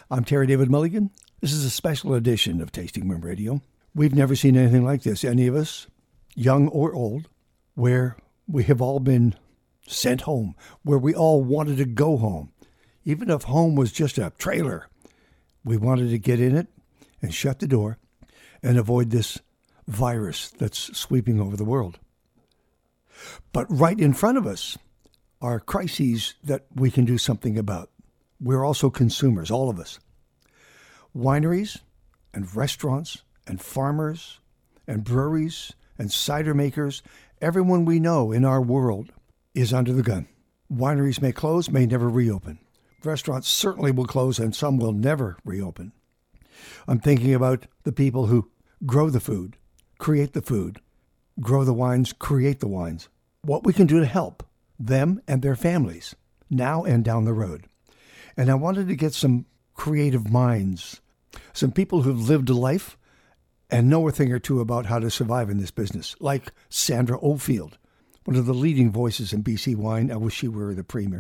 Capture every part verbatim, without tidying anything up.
I'm Terry David Mulligan. This is a special edition of Tasting Room Radio. We've never seen anything like this, any of us, young or old, where we have all been sent home, where we all wanted to go home. Even if home was just a trailer, we wanted to get in it and shut the door and avoid this virus that's sweeping over the world. But right in front of us are crises that we can do something about. We're also consumers, all of us. Wineries and restaurants and farmers and breweries and cider makers, everyone we know in our world is under the gun. Wineries may close, may never reopen. Restaurants certainly will close, and some will never reopen. I'm thinking about the people who grow the food, create the food, grow the wines, create the wines. What we can do to help them and their families now and down the road. And I wanted to get some creative minds, some people who've lived a life and know a thing or two about how to survive in this business, like Sandra Oldfield, one of the leading voices in B C wine. I wish she were the premier.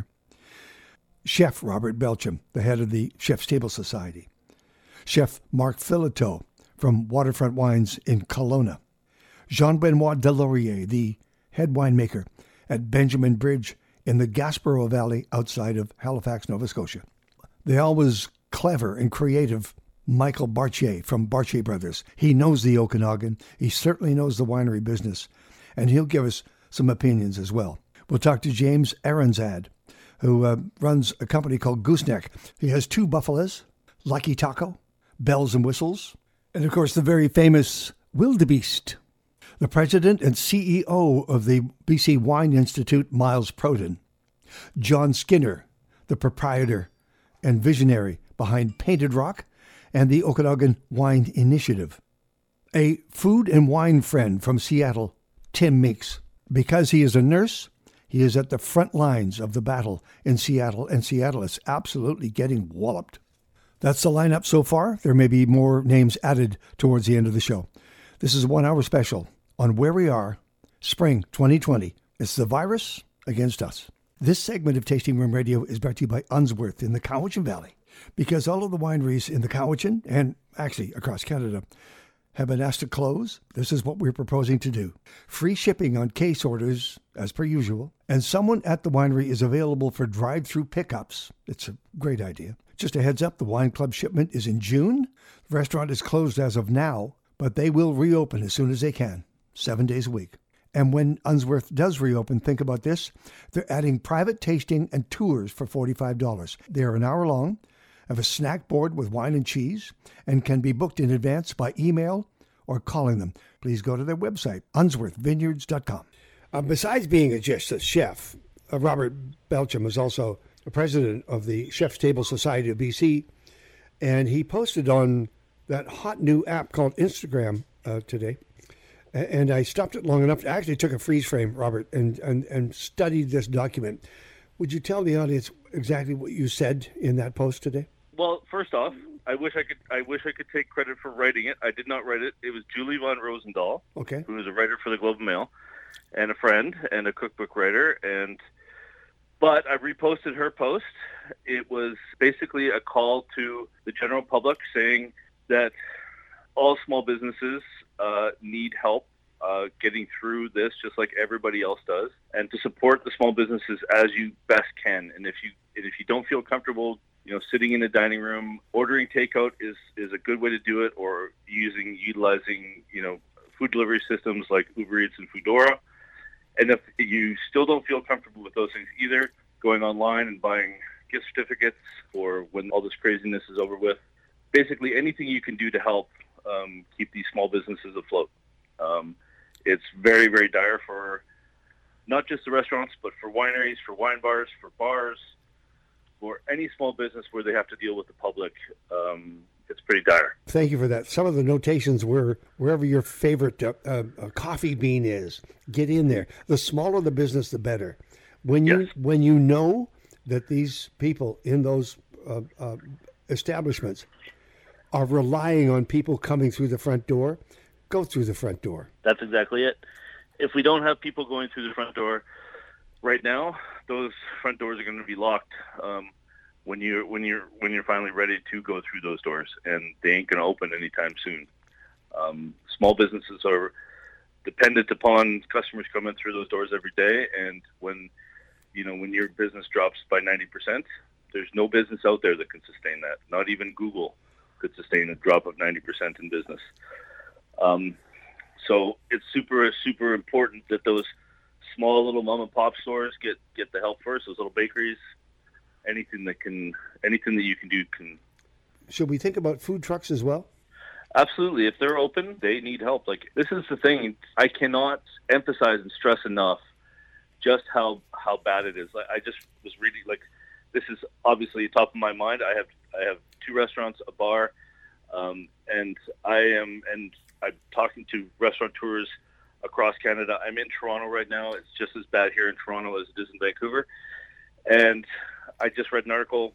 Chef Robert Belcham, the head of the Chef's Table Society. Chef Mark Filato from Waterfront Wines in Kelowna. Jean-Benoit Delaurier, the head winemaker at Benjamin Bridge in the Gaspereau Valley outside of Halifax, Nova Scotia. The always clever and creative Michael Bartier from Bartier Brothers. He knows the Okanagan. He certainly knows the winery business, and he'll give us some opinions as well. We'll talk to James Aronzad, who uh, runs a company called Gooseneck. He has two Buffalos, Lucky Taco, Bells and Whistles, and of course the very famous Wildebeest. The president and C E O of the B C Wine Institute, Miles Proden. John Skinner, the proprietor and visionary behind Painted Rock and the Okanagan Wine Initiative. A food and wine friend from Seattle, Tim Meeks. Because he is a nurse, he is at the front lines of the battle in Seattle, and Seattle is absolutely getting walloped. That's the lineup so far. There may be more names added towards the end of the show. This is a one-hour special on where we are, spring twenty twenty. It's the virus against us. This segment of Tasting Room Radio is brought to you by Unsworth in the Cowichan Valley, because all of the wineries in the Cowichan, and actually across Canada, have been asked to close. This is what we're proposing to do. Free shipping on case orders, as per usual, and someone at the winery is available for drive-through pickups. It's a great idea. Just a heads up, the wine club shipment is in June. The restaurant is closed as of now, but they will reopen as soon as they can. Seven days a week. And when Unsworth does reopen, think about this. They're adding private tasting and tours for forty-five dollars. They're an hour long, have a snack board with wine and cheese, and can be booked in advance by email or calling them. Please go to their website, unsworth vineyards dot com. Uh, besides being a, just a chef, uh, Robert Belcham is also a president of the Chef's Table Society of B C, and he posted on that hot new app called Instagram uh, today. And I stopped it long enough. I actually took a freeze frame, Robert, and, and, and studied this document. Would you tell the audience exactly what you said in that post today? Well, first off, I wish I could I wish I could take credit for writing it. I did not write it. It was Julie von Rosendahl, okay, who is a writer for the Globe and Mail, and a friend and a cookbook writer. And but I reposted her post. It was basically a call to the general public saying that all small businesses uh, need help uh, getting through this, just like everybody else does, and to support the small businesses as you best can. And if you and if you don't feel comfortable, you know, sitting in a dining room, ordering takeout is, is a good way to do it, or using utilizing you know food delivery systems like Uber Eats and Foodora. And if you still don't feel comfortable with those things either, going online and buying gift certificates for when all this craziness is over with. Basically, anything you can do to help um, keep these small businesses afloat. Um, it's very, very dire for not just the restaurants, but for wineries, for wine bars, for bars, for any small business where they have to deal with the public. Um, it's pretty dire. Thank you for that. Some of the notations were wherever your favorite uh, uh, coffee bean is, get in there. The smaller the business, the better. When you yes. when you know that these people in those uh, uh, establishments are relying on people coming through the front door, go through the front door. That's exactly it. If we don't have people going through the front door right now, those front doors are going to be locked um, when you're when you're when you're finally ready to go through those doors, and they ain't going to open anytime soon. Um, small businesses are dependent upon customers coming through those doors every day, and when you know when your business drops by ninety percent, there's no business out there that can sustain that. Not even Google could sustain a drop of ninety percent in business. Um, so it's super super important that those small little mom and pop stores get get the help first. Those little bakeries, anything that can anything that you can do can. Should we think about food trucks as well? Absolutely. If they're open, they need help. Like, this is the thing. I cannot emphasize and stress enough just how, how bad it is. Like, I just was reading, like, this is obviously top of my mind. I have I have two restaurants, a bar, um, and I am and I'm talking to restaurateurs across Canada. I'm in Toronto right now. It's just as bad here in Toronto as it is in Vancouver. And I just read an article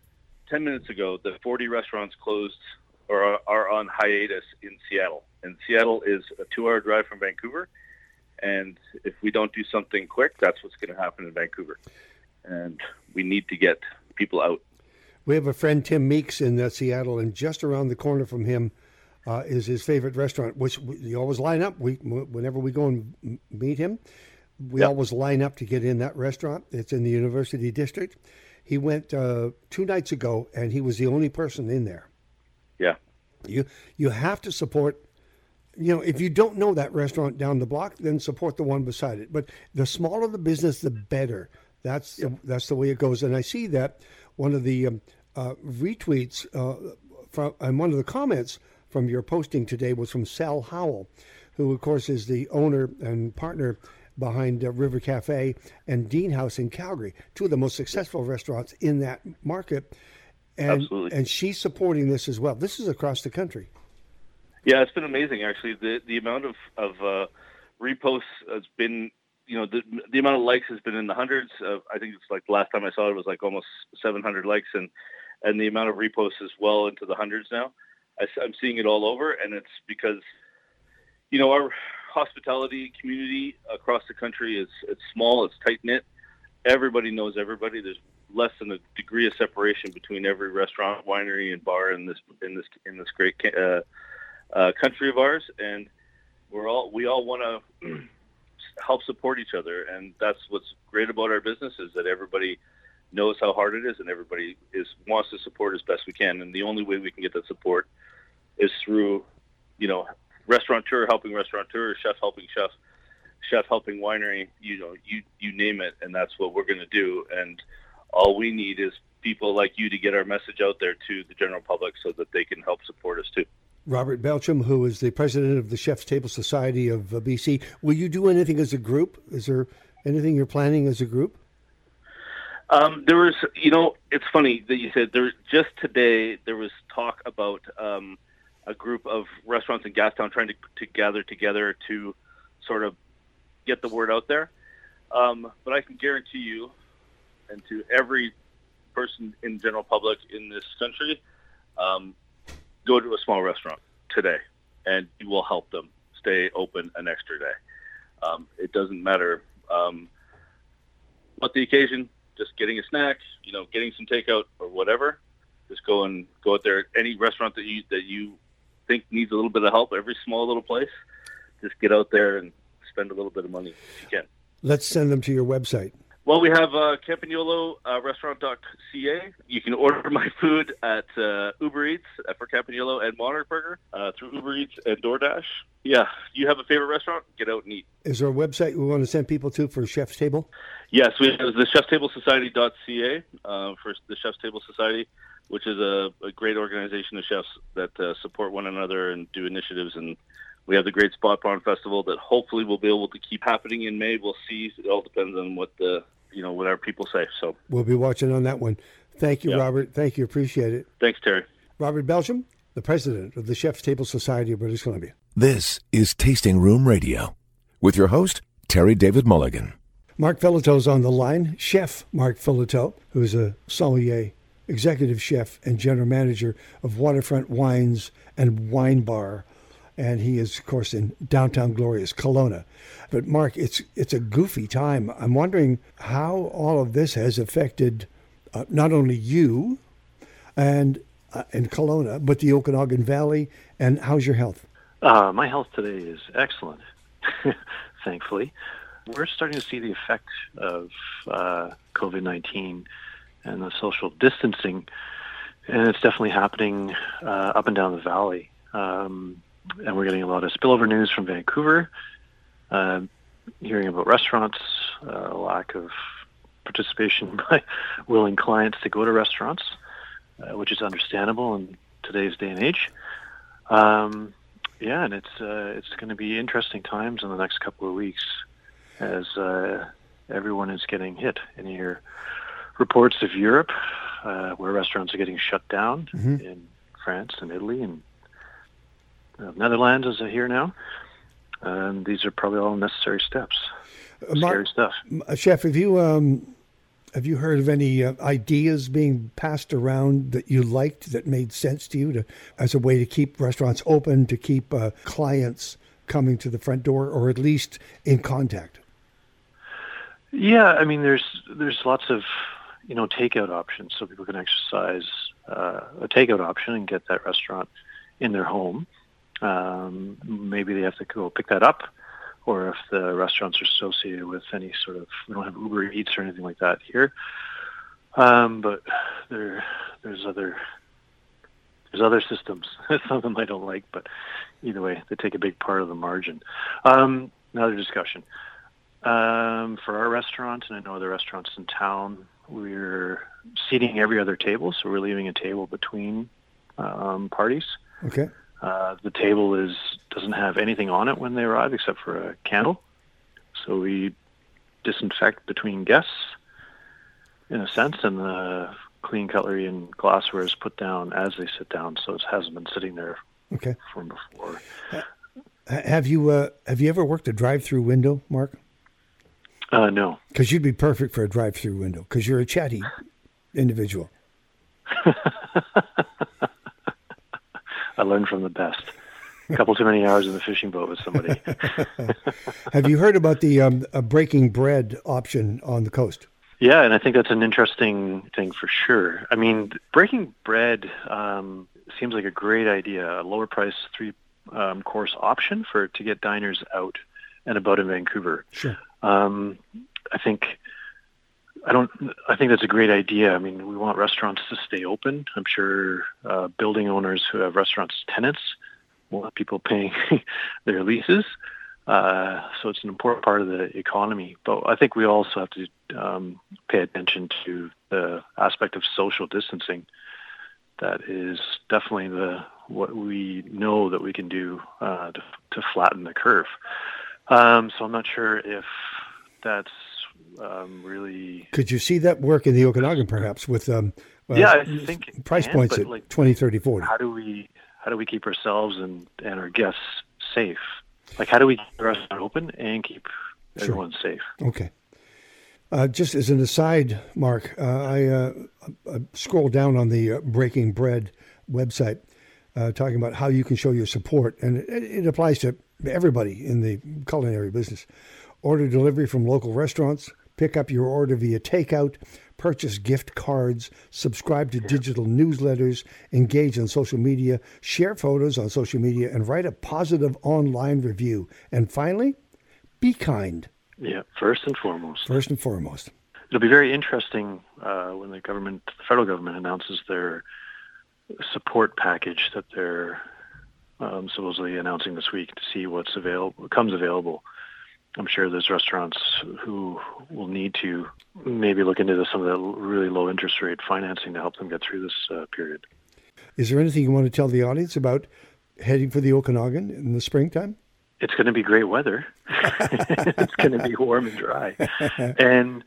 ten minutes ago that forty restaurants closed or are on hiatus in Seattle. And Seattle is a two-hour drive from Vancouver. And if we don't do something quick, that's what's going to happen in Vancouver. And we need to get people out. We have a friend, Tim Meeks, in uh, Seattle, and just around the corner from him uh, is his favorite restaurant, which we always line up. We Whenever we go and m- meet him, we yep. always line up to get in that restaurant. It's in the University District. He went uh, two nights ago, and he was the only person in there. Yeah. You you have to support, you know, if you don't know that restaurant down the block, then support the one beside it. But the smaller the business, the better. That's yep. the, that's the way it goes. And I see that one of the um, uh, retweets uh, from and one of the comments from your posting today was from Sal Howell, who, of course, is the owner and partner behind uh, River Cafe and Dean House in Calgary, two of the most successful restaurants in that market. And, Absolutely. And she's supporting this as well. This is across the country. Yeah, it's been amazing, actually. The the amount of, of uh, reposts has been, you know, the, the amount of likes has been in the hundreds. Of, I think it's like the last time I saw it, it was like almost seven hundred likes, and, and the amount of reposts is well into the hundreds now. I, I'm seeing it all over, and it's because, you know, our hospitality community across the country is it's small, it's tight-knit. Everybody knows everybody. There's less than a degree of separation between every restaurant, winery, and bar in this in this in this great uh, uh, country of ours, and we're all we all want to help support each other, and that's what's great about our business is that everybody knows how hard it is, and everybody is wants to support as best we can, and the only way we can get that support is through, you know, restaurateur helping restaurateur, chef helping chef, chef helping winery, you know, you you name it, and that's what we're going to do. And all we need is people like you to get our message out there to the general public so that they can help support us too. Robert Belcham, who is the president of the Chef's Table Society of uh, B C, will you do anything as a group? Is there anything you're planning as a group? Um, there was, you know, it's funny that you said there. Just today, there was talk about um, a group of restaurants in Gastown trying to, to gather together to sort of get the word out there. Um, but I can guarantee you, and to every person in general public in this country, um, go to a small restaurant today, and you will help them stay open an extra day. Um, it doesn't matter um, what the occasion. Just getting a snack, you know, getting some takeout or whatever. Just go and go out there. Any restaurant that you that you think needs a little bit of help, every small little place, just get out there and spend a little bit of money if you can. Let's send them to your website. Well, we have uh, Campagnolo uh, restaurant dot c a. You can order my food at uh, Uber Eats uh, for Campagnolo and Monarch Burger uh, through Uber Eats and DoorDash. Yeah, you have a favorite restaurant? Get out and eat. Is there a website we want to send people to for Chef's Table? Yes, we have the chefs table society dot c a uh, for the Chef's Table Society, which is a, a great organization of chefs that uh, support one another and do initiatives. And we have the Great Spot Barn Festival that hopefully we'll be able to keep happening in May. We'll see. It all depends on what the you know what our people say. So we'll be watching on that one. Thank you, yeah. Robert. Thank you. Appreciate it. Thanks, Terry. Robert Belcham, the president of the Chef's Table Society of British Columbia. This is Tasting Room Radio with your host, Terry David Mulligan. Mark Filato's on the line. Chef Mark Filato, who's a sommelier, executive chef, and general manager of Waterfront Wines and Wine Bar. And he is, of course, in downtown glorious Kelowna. But, Mark, it's it's a goofy time. I'm wondering how all of this has affected uh, not only you and uh, in Kelowna, but the Okanagan Valley. And how's your health? Uh, my health today is excellent, thankfully. We're starting to see the effect of uh, COVID nineteen and the social distancing, and it's definitely happening uh, up and down the valley. Um, and we're getting a lot of spillover news from Vancouver, uh, hearing about restaurants, uh, lack of participation by willing clients to go to restaurants, uh, which is understandable in today's day and age. Um, yeah, and it's uh, it's going to be interesting times in the next couple of weeks as uh, everyone is getting hit. And you hear reports of Europe uh, where restaurants are getting shut down mm-hmm. in France and Italy and uh, Netherlands is here now. And these are probably all necessary steps. Uh, Scary stuff. Chef, have you um, have you heard of any uh, ideas being passed around that you liked that made sense to you to, as a way to keep restaurants open, to keep uh, clients coming to the front door, or at least in contact? Yeah, I mean, there's there's lots of you know takeout options, so people can exercise uh, a takeout option and get that restaurant in their home. Um, maybe they have to go pick that up, or if the restaurants are associated with any sort of, we don't have Uber Eats or anything like that here. Um, but there, there's other, there's other systems. Some of them I don't like, but either way, they take a big part of the margin. Um, another discussion. Um, for our restaurant, and I know other restaurants in town, we're seating every other table, so we're leaving a table between um, parties. Okay. Uh, the table is doesn't have anything on it when they arrive except for a candle. So we disinfect between guests, in a sense, and the clean cutlery and glassware is put down as they sit down, so it hasn't been sitting there okay. from before. Uh, have you uh, have you ever worked a drive-through window, Mark? Uh, no. Because you'd be perfect for a drive-through window, because you're a chatty individual. I learned from the best. A couple too many hours in the fishing boat with somebody. Have you heard about the um, a breaking bread option on the coast? Yeah, and I think that's an interesting thing for sure. I mean, breaking bread um, seems like a great idea. A lower price three um, course option for to get diners out and about in Vancouver. Sure. Um, I think. I don't. I think that's a great idea. I mean, we want restaurants to stay open. I'm sure uh, building owners who have restaurants as tenants want people paying their leases. Uh, so it's an important part of the economy. But I think we also have to um, pay attention to the aspect of social distancing. That is definitely the what we know that we can do uh, to, to flatten the curve. Um, so I'm not sure if that's Um, really. Could you see that work in the Okanagan, perhaps, with um, uh, yeah, I think price can, points at like, twenty, thirty, forty? How do we how do we keep ourselves and, and our guests safe? Like, how do we keep the restaurant open and keep sure. everyone safe? Okay. Uh, just as an aside, Mark, uh, I, uh, I scrolled down on the uh, Breaking Bread website, uh, talking about how you can show your support, and it, it applies to everybody in the culinary business. Order delivery from local restaurants, pick up your order via takeout, purchase gift cards, subscribe to digital newsletters, engage on social media, share photos on social media, and write a positive online review. And finally, be kind. Yeah, first and foremost. First and foremost. It'll be very interesting uh, when the government, the federal government, announces their support package that they're um, supposedly announcing this week to see what's available, comes available. I'm sure there's restaurants who will need to maybe look into some of the really low interest rate financing to help them get through this uh, period. Is there anything you want to tell the audience about heading for the Okanagan in the springtime? It's going to be great weather. It's going to be warm and dry. And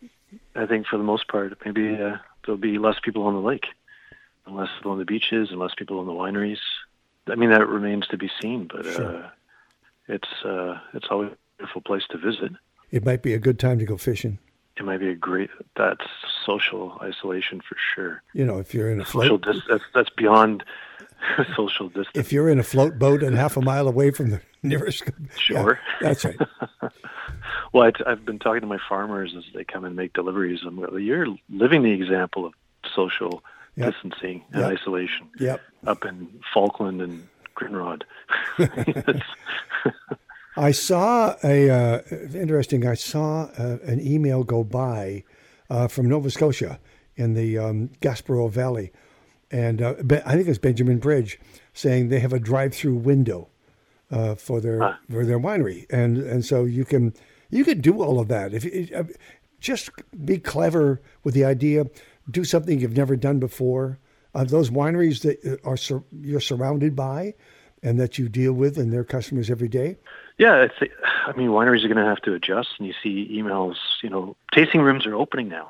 I think for the most part, maybe uh, there'll be less people on the lake, and less people on the beaches, and less people in the wineries. I mean, that remains to be seen, but sure. uh, it's uh, it's always beautiful place to visit. It might be a good time to go fishing. It might be a great, that's social isolation for sure. You know, if you're in a float. Social dis- that's, that's beyond social distance. If you're in a float boat and half a mile away from the nearest. Sure. Yeah, that's right. Well, I, I've been talking to my farmers as they come and make deliveries. I'm going, you're living the example of social yep. distancing and yep. isolation yep. up in Falkland and Grinrod. I saw a, uh, interesting, I saw uh, an email go by uh, from Nova Scotia in the um, Gaspereau Valley. And uh, I think it's Benjamin Bridge saying they have a drive-through window uh, for their huh. for their winery. And and so you can you can do all of that. If you, uh, just be clever with the idea, do something you've never done before. Uh, those wineries that are sur- you're surrounded by and that you deal with and their customers every day. Yeah, it's, I mean, wineries are going to have to adjust, and you see emails, you know, tasting rooms are opening now.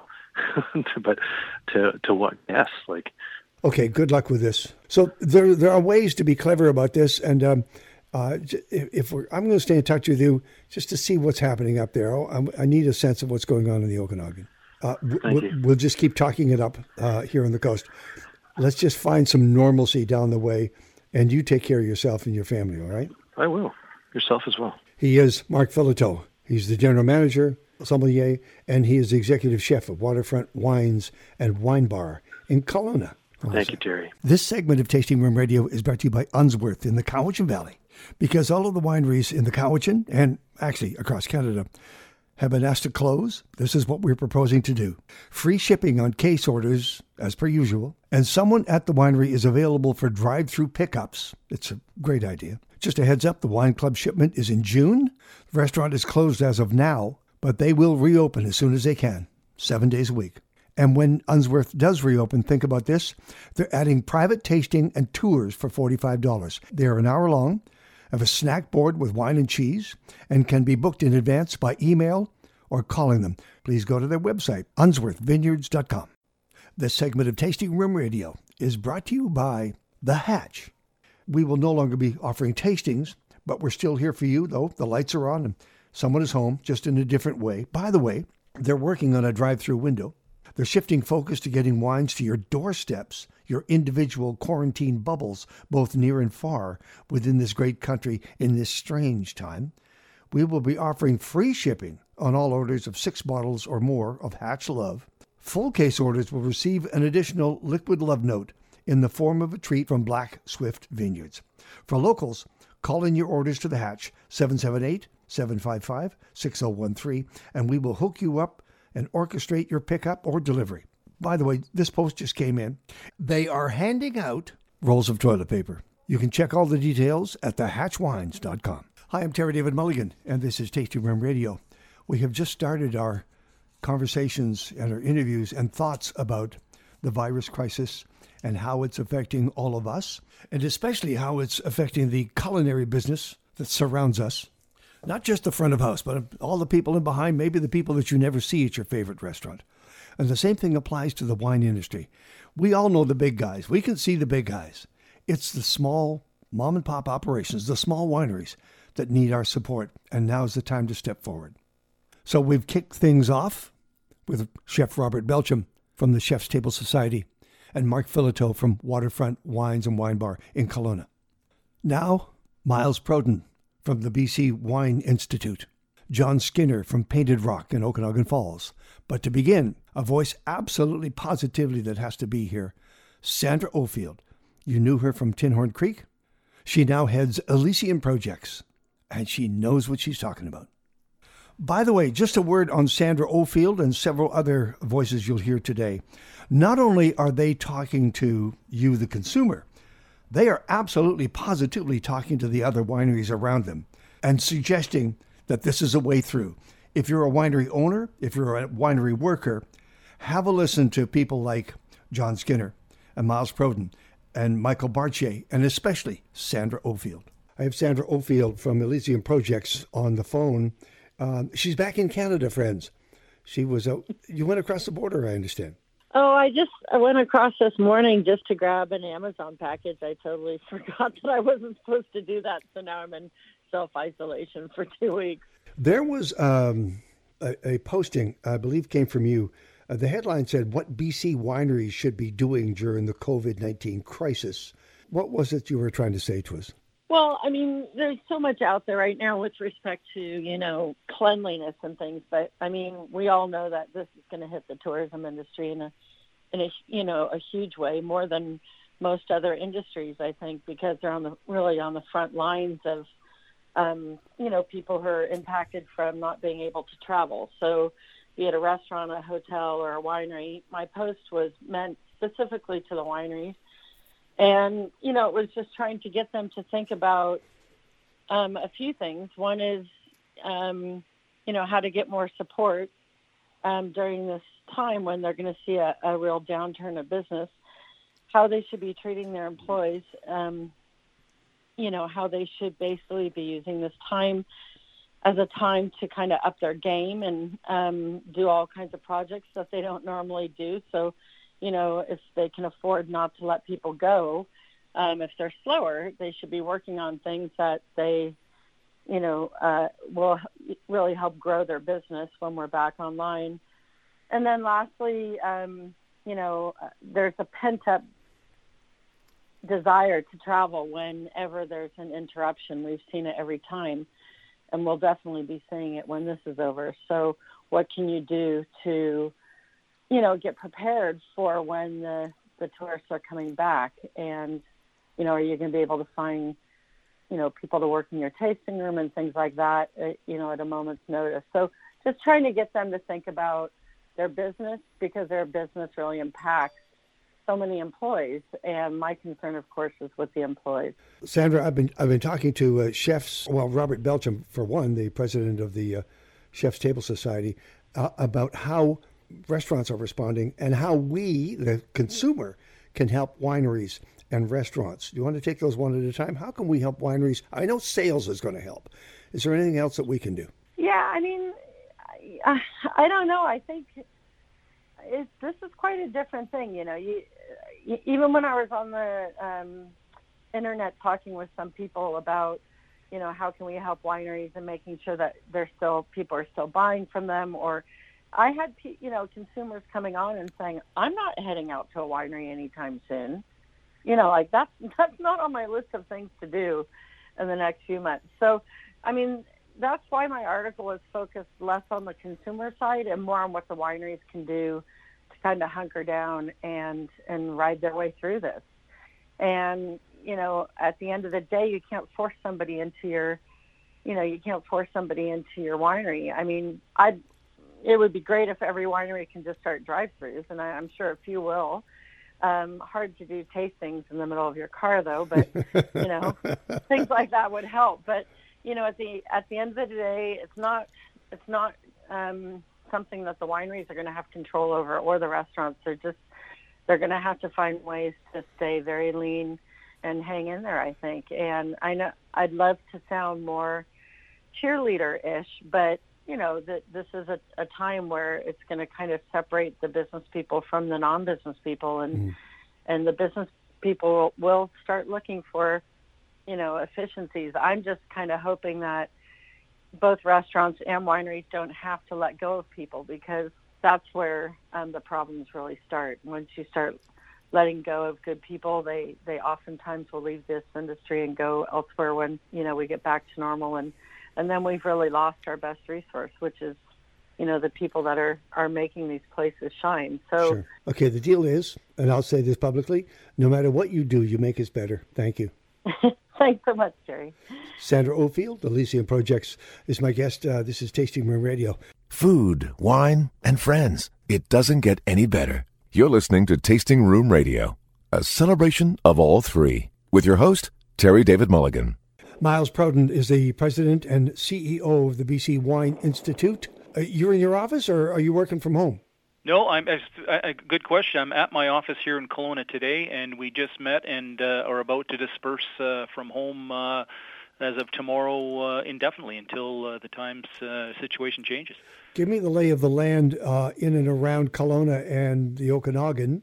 But to to what? Yes, like. Okay, good luck with this. So there there are ways to be clever about this, and um, uh, if we're, I'm going to stay in touch with you just to see what's happening up there. I, I need a sense of what's going on in the Okanagan. Uh, Thank we'll, you. We'll just keep talking it up uh, here on the coast. Let's just find some normalcy down the way, and you take care of yourself and your family, all right? I will. Yourself as well. He is Mark Filliteau. He's the general manager, sommelier, and he is the executive chef of Waterfront Wines and Wine Bar in Kelowna. Thank you, Terry. This segment of Tasting Room Radio is brought to you by Unsworth in the Cowichan Valley, because all of the wineries in the Cowichan, and actually across Canada, have been asked to close. This is what we're proposing to do. Free shipping on case orders, as per usual, and someone at the winery is available for drive-through pickups. It's a great idea. Just a heads up, the wine club shipment is in June. The restaurant is closed as of now, but they will reopen as soon as they can, seven days a week. And when Unsworth does reopen, think about this. They're adding private tasting and tours for forty-five dollars. They're an hour long, have a snack board with wine and cheese, and can be booked in advance by email or calling them. Please go to their website, unsworth vineyards dot com. This segment of Tasting Room Radio is brought to you by The Hatch. We will no longer be offering tastings, but we're still here for you, though. The lights are on and someone is home, just in a different way. By the way, they're working on a drive-through window. They're shifting focus to getting wines to your doorsteps, your individual quarantine bubbles, both near and far, within this great country in this strange time. We will be offering free shipping on all orders of six bottles or more of Hatch Love. Full case orders will receive an additional liquid love note in the form of a treat from Black Swift Vineyards. For locals, call in your orders to the Hatch, seven seven eight, seven five five, six zero one three, and we will hook you up and orchestrate your pickup or delivery. By the way, this post just came in. They are handing out rolls of toilet paper. You can check all the details at the hatch wines dot com. Hi, I'm Terry David Mulligan, and this is Tasting Room Radio. We have just started our conversations and our interviews and thoughts about the virus crisis and how it's affecting all of us, and especially how it's affecting the culinary business that surrounds us. Not just the front of house, but all the people in behind, maybe the people that you never see at your favorite restaurant. And the same thing applies to the wine industry. We all know the big guys. We can see the big guys. It's the small mom and pop operations, the small wineries that need our support. And now's the time to step forward. So we've kicked things off with Chef Robert Belcham from the Chef's Table Society and Mark Filliteau from Waterfront Wines and Wine Bar in Kelowna. Now, Miles Proden from the B C Wine Institute, John Skinner from Painted Rock in Okanagan Falls. But to begin, a voice absolutely positively that has to be here, Sandra Ofield. You knew her from Tinhorn Creek. She now heads Elysian Projects, and she knows what she's talking about. By the way, just a word on Sandra Ofield and several other voices you'll hear today. Not only are they talking to you, the consumer, they are absolutely positively talking to the other wineries around them and suggesting that this is a way through. If you're a winery owner, if you're a winery worker, have a listen to people like John Skinner and Miles Proden and Michael Bartier, and especially Sandra Ofield. I have Sandra Ofield from Elysian Projects on the phone. Um, she's back in Canada, friends. She was, uh, you went across the border, I understand. Oh, I just I went across this morning just to grab an Amazon package. I totally forgot that I wasn't supposed to do that, so now I'm in self-isolation for two weeks. There was um, a, a posting, I believe came from you. Uh, the headline said, what B C wineries should be doing during the covid nineteen crisis. What was it you were trying to say to us? Well, I mean, there's so much out there right now with respect to, you know, cleanliness and things. But, I mean, we all know that this is going to hit the tourism industry in a, in a, you know, a huge way, more than most other industries, I think, because they're on the really on the front lines of, um, you know, people who are impacted from not being able to travel. So be it a restaurant, a hotel, or a winery, my post was meant specifically to the wineries. And, you know, it was just trying to get them to think about um, a few things. One is, um, you know, how to get more support um, during this time when they're going to see a, a real downturn of business, how they should be treating their employees, um, you know, how they should basically be using this time as a time to kind of up their game and um, do all kinds of projects that they don't normally do. So, you know, if they can afford not to let people go, um, if they're slower, they should be working on things that they, you know, uh, will really help grow their business when we're back online. And then lastly, um, you know, there's a pent-up desire to travel whenever there's an interruption. We've seen it every time, and we'll definitely be seeing it when this is over. So what can you do to, you know, get prepared for when the, the tourists are coming back? And, you know, are you going to be able to find, you know, people to work in your tasting room and things like that, uh, you know, at a moment's notice? So just trying to get them to think about their business, because their business really impacts so many employees. And my concern, of course, is with the employees. Sandra, I've been I've been talking to uh, chefs, well, Robert Belcham, for one, the president of the uh, Chef's Table Society, uh, about how restaurants are responding and how we, the consumer, can help wineries and restaurants. Do you want to take those one at a time? How can we help wineries? I know sales is going to help. Is there anything else that we can do? Yeah, I mean, I, I don't know. I think it's, this is quite a different thing. You know, you, even when I was on the um, internet talking with some people about, you know, how can we help wineries and making sure that they're still, people are still buying from them, or I had, you know, consumers coming on and saying, I'm not heading out to a winery anytime soon. You know, like that's, that's not on my list of things to do in the next few months. So, I mean, that's why my article is focused less on the consumer side and more on what the wineries can do to kind of hunker down and, and ride their way through this. And, you know, at the end of the day, you can't force somebody into your, you know, you can't force somebody into your winery. I mean, I'd, it would be great if every winery can just start drive-thrus, and I, I'm sure a few will. Um, hard to do tastings in the middle of your car, though, but, you know, things like that would help. But, you know, at the at the end of the day, it's not it's not um, something that the wineries are going to have control over, or the restaurants. They're just they're going to have to find ways to stay very lean and hang in there, I think. And I know I'd love to sound more cheerleader-ish, but you know, that this is a, a time where it's going to kind of separate the business people from the non-business people, and mm. and the business people will start looking for, you know, efficiencies. I'm just kind of hoping that both restaurants and wineries don't have to let go of people, because that's where um, the problems really start. Once you start letting go of good people, they, they oftentimes will leave this industry and go elsewhere when, you know, we get back to normal. And And then we've really lost our best resource, which is, you know, the people that are, are making these places shine. So, sure. Okay, the deal is, and I'll say this publicly, no matter what you do, you make us better. Thank you. Thanks so much, Jerry. Sandra Oldfield, Elysium Projects, is my guest. Uh, this is Tasting Room Radio. Food, wine, and friends. It doesn't get any better. You're listening to Tasting Room Radio, a celebration of all three, with your host, Terry David Mulligan. Miles Proudden is the president and C E O of the B C Wine Institute. Uh, you're in your office, or are you working from home? No, I'm. A good question. I'm at my office here in Kelowna today, and we just met and uh, are about to disperse uh, from home uh, as of tomorrow uh, indefinitely until uh, the time's uh, situation changes. Give me the lay of the land uh, in and around Kelowna and the Okanagan,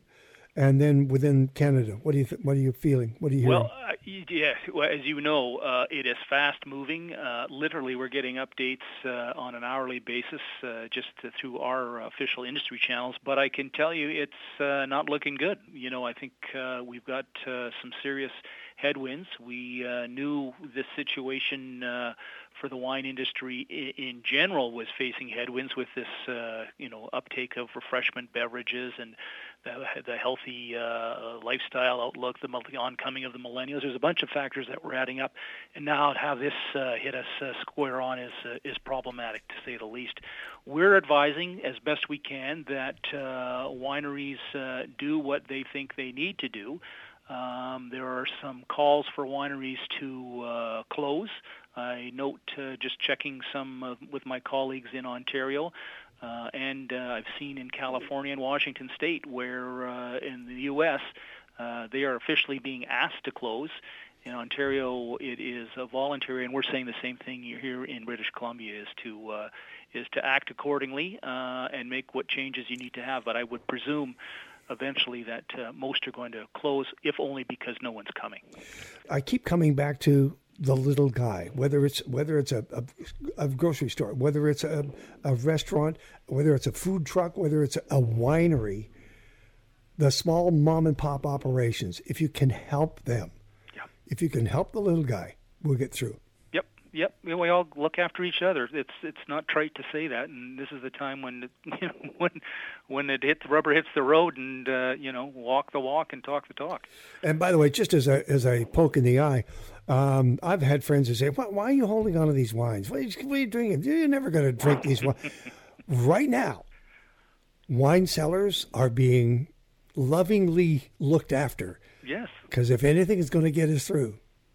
and then within Canada? What do you th- What are you feeling? What are you hearing? Well, uh, yeah, well, as you know, uh, it is fast moving. Uh, literally, we're getting updates uh, on an hourly basis uh, just to, through our official industry channels. But I can tell you, it's uh, not looking good. You know, I think uh, we've got uh, some serious headwinds. We uh, knew this situation uh, for the wine industry in, in general was facing headwinds with this, uh, you know, uptake of refreshment beverages and the, the healthy uh, lifestyle outlook, the oncoming of the millennials. There's a bunch of factors that were adding up, and now to have this uh, hit us uh, square on is uh, is problematic, to say the least. We're advising as best we can that uh, wineries uh, do what they think they need to do. Um, there are some calls for wineries to uh, close. I note uh, just checking some uh, with my colleagues in Ontario, uh, and uh, I've seen in California and Washington State where uh, in the U S uh, they are officially being asked to close. In Ontario, it is a voluntary, and we're saying the same thing here in British Columbia, is to uh, is to act accordingly uh, and make what changes you need to have. But I would presume eventually that uh, most are going to close, if only because no one's coming. I keep coming back to the little guy, whether it's whether it's a, a, a grocery store, whether it's a, a restaurant, whether it's a food truck, whether it's a winery, the small mom and pop operations, if you can help them, yeah. if you can help the little guy, we'll get through. Yep, yep. We all look after each other. It's it's not trite to say that, and this is the time when it, you know, when when it hits the rubber hits the road, and uh, you know, walk the walk and talk the talk. And by the way, just as a as a poke in the eye, um, I've had friends who say, "Why, why are you holding on to these wines? What are you, what are you drinking? You're never going to drink these wines." Right now, wine cellars are being lovingly looked after. Yes. Because if anything is going to get us through.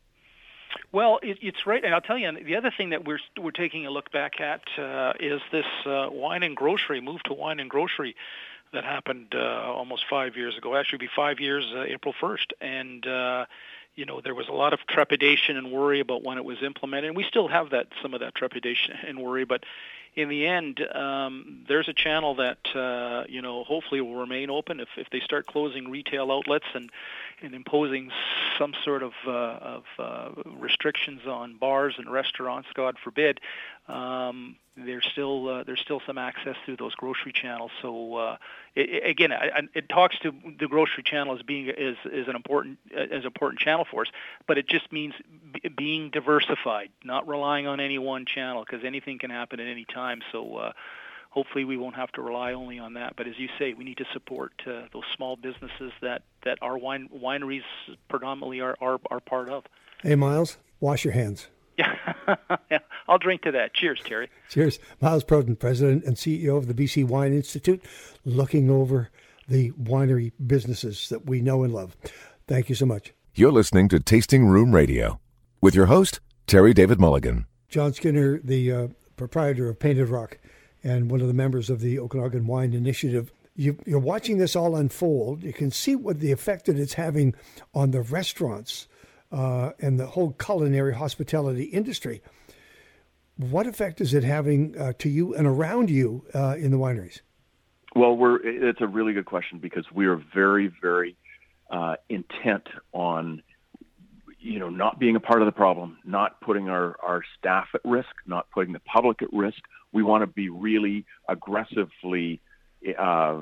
Well, it, it's right, and I'll tell you, the other thing that we're we're taking a look back at uh, is this uh, wine and grocery, move to wine and grocery that happened uh, almost five years ago. Actually, it'll be five years, uh, April first, and uh, you know, there was a lot of trepidation and worry about when it was implemented, and we still have that some of that trepidation and worry, but in the end, um, there's a channel that, uh, you know, hopefully will remain open. If, if they start closing retail outlets and, and imposing some sort of, uh, of uh, restrictions on bars and restaurants, God forbid, um, there's still uh, there's still some access through those grocery channels. So uh, it, again, I, I, it talks to the grocery channel as being is is an important as an important channel for us, but it just means b- being diversified, not relying on any one channel, because anything can happen at any time. So uh, hopefully we won't have to rely only on that. But as you say, we need to support uh, those small businesses that, that our wine wineries predominantly are, are are part of. Hey, Miles, wash your hands. Yeah, I'll drink to that. Cheers, Terry. Cheers. Miles Proden, President and C E O of the B C Wine Institute, looking over the winery businesses that we know and love. Thank you so much. You're listening to Tasting Room Radio with your host, Terry David Mulligan. John Skinner, the uh, proprietor of Painted Rock and one of the members of the Okanagan Wine Initiative. You, you're watching this all unfold. You can see what the effect that it's having on the restaurants Uh, and the whole culinary hospitality industry. What effect is it having uh, to you and around you uh, in the wineries? Well, we're, it's a really good question because we are very, very uh, intent on, you know, not being a part of the problem, not putting our, our staff at risk, not putting the public at risk. We want to be really aggressively uh,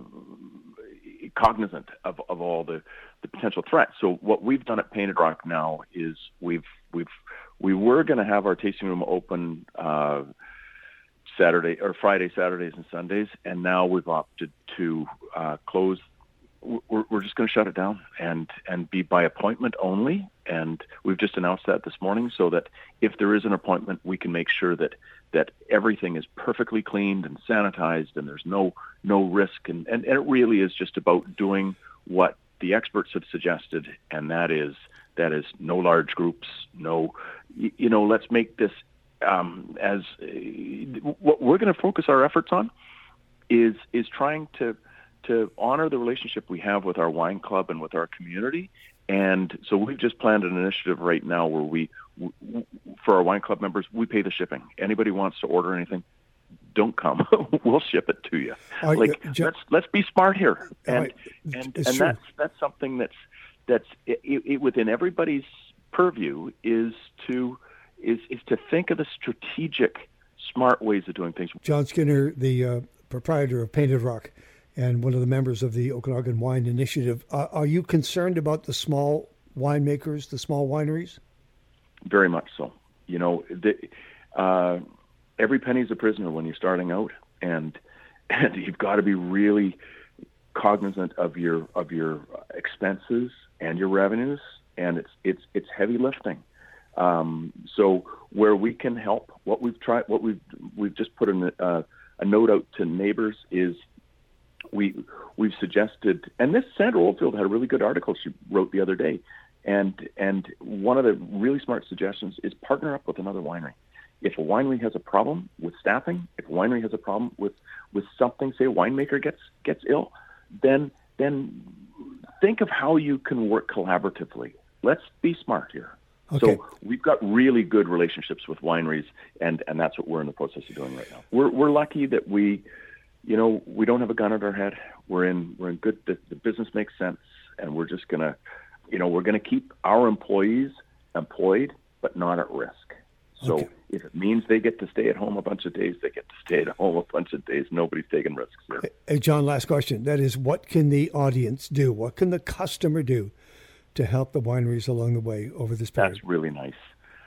cognizant of, of all the, the potential threats. So what we've done at Painted Rock now is we've we've we were going to have our tasting room open uh, Saturday or Friday, Saturdays, and Sundays, and now we've opted to uh, close. We're, we're just going to shut it down and and be by appointment only. And we've just announced that this morning, so that if there is an appointment, we can make sure that that everything is perfectly cleaned and sanitized, and there's no no risk. And, and, and it really is just about doing what the experts have suggested, and that is that is no large groups, no, you know, let's make this um, as uh, what we're going to focus our efforts on is is trying to to honor the relationship we have with our wine club and with our community. And so we've just planned an initiative right now where we, for our wine club members, we pay the shipping. Anybody wants to order anything, don't come. We'll ship it to you. Uh, like John, let's let's be smart here, and uh, and, it's and true. that's that's something that's that's it, it, within everybody's purview is to is is to think of the strategic, smart ways of doing things. John Skinner, the uh, proprietor of Painted Rock and one of the members of the Okanagan Wine Initiative, uh, are you concerned about the small winemakers, the small wineries? Very much so. You know, the, uh, every penny's a prisoner when you're starting out, and and you've got to be really cognizant of your of your expenses and your revenues, and it's it's it's heavy lifting. Um, so where we can help, what we've tried, what we've we've just put in a, a note out to neighbors is we we've suggested, and this Sandra Oldfield had a really good article she wrote the other day, and and one of the really smart suggestions is partner up with another winery. If a winery has a problem with staffing, if a winery has a problem with, with something, say a winemaker gets gets ill, then then think of how you can work collaboratively. Let's be smart here. Okay. So we've got really good relationships with wineries, and, and that's what we're in the process of doing right now. We're we're lucky that we, you know, we don't have a gun at our head. We're in we're in good. The, the business makes sense, and we're just gonna, you know, we're gonna keep our employees employed, but not at risk. So okay. If it means they get to stay at home a bunch of days, they get to stay at home a bunch of days. Nobody's taking risks here. Hey, John, last question. That is, what can the audience do? What can the customer do to help the wineries along the way over this period? That's really nice.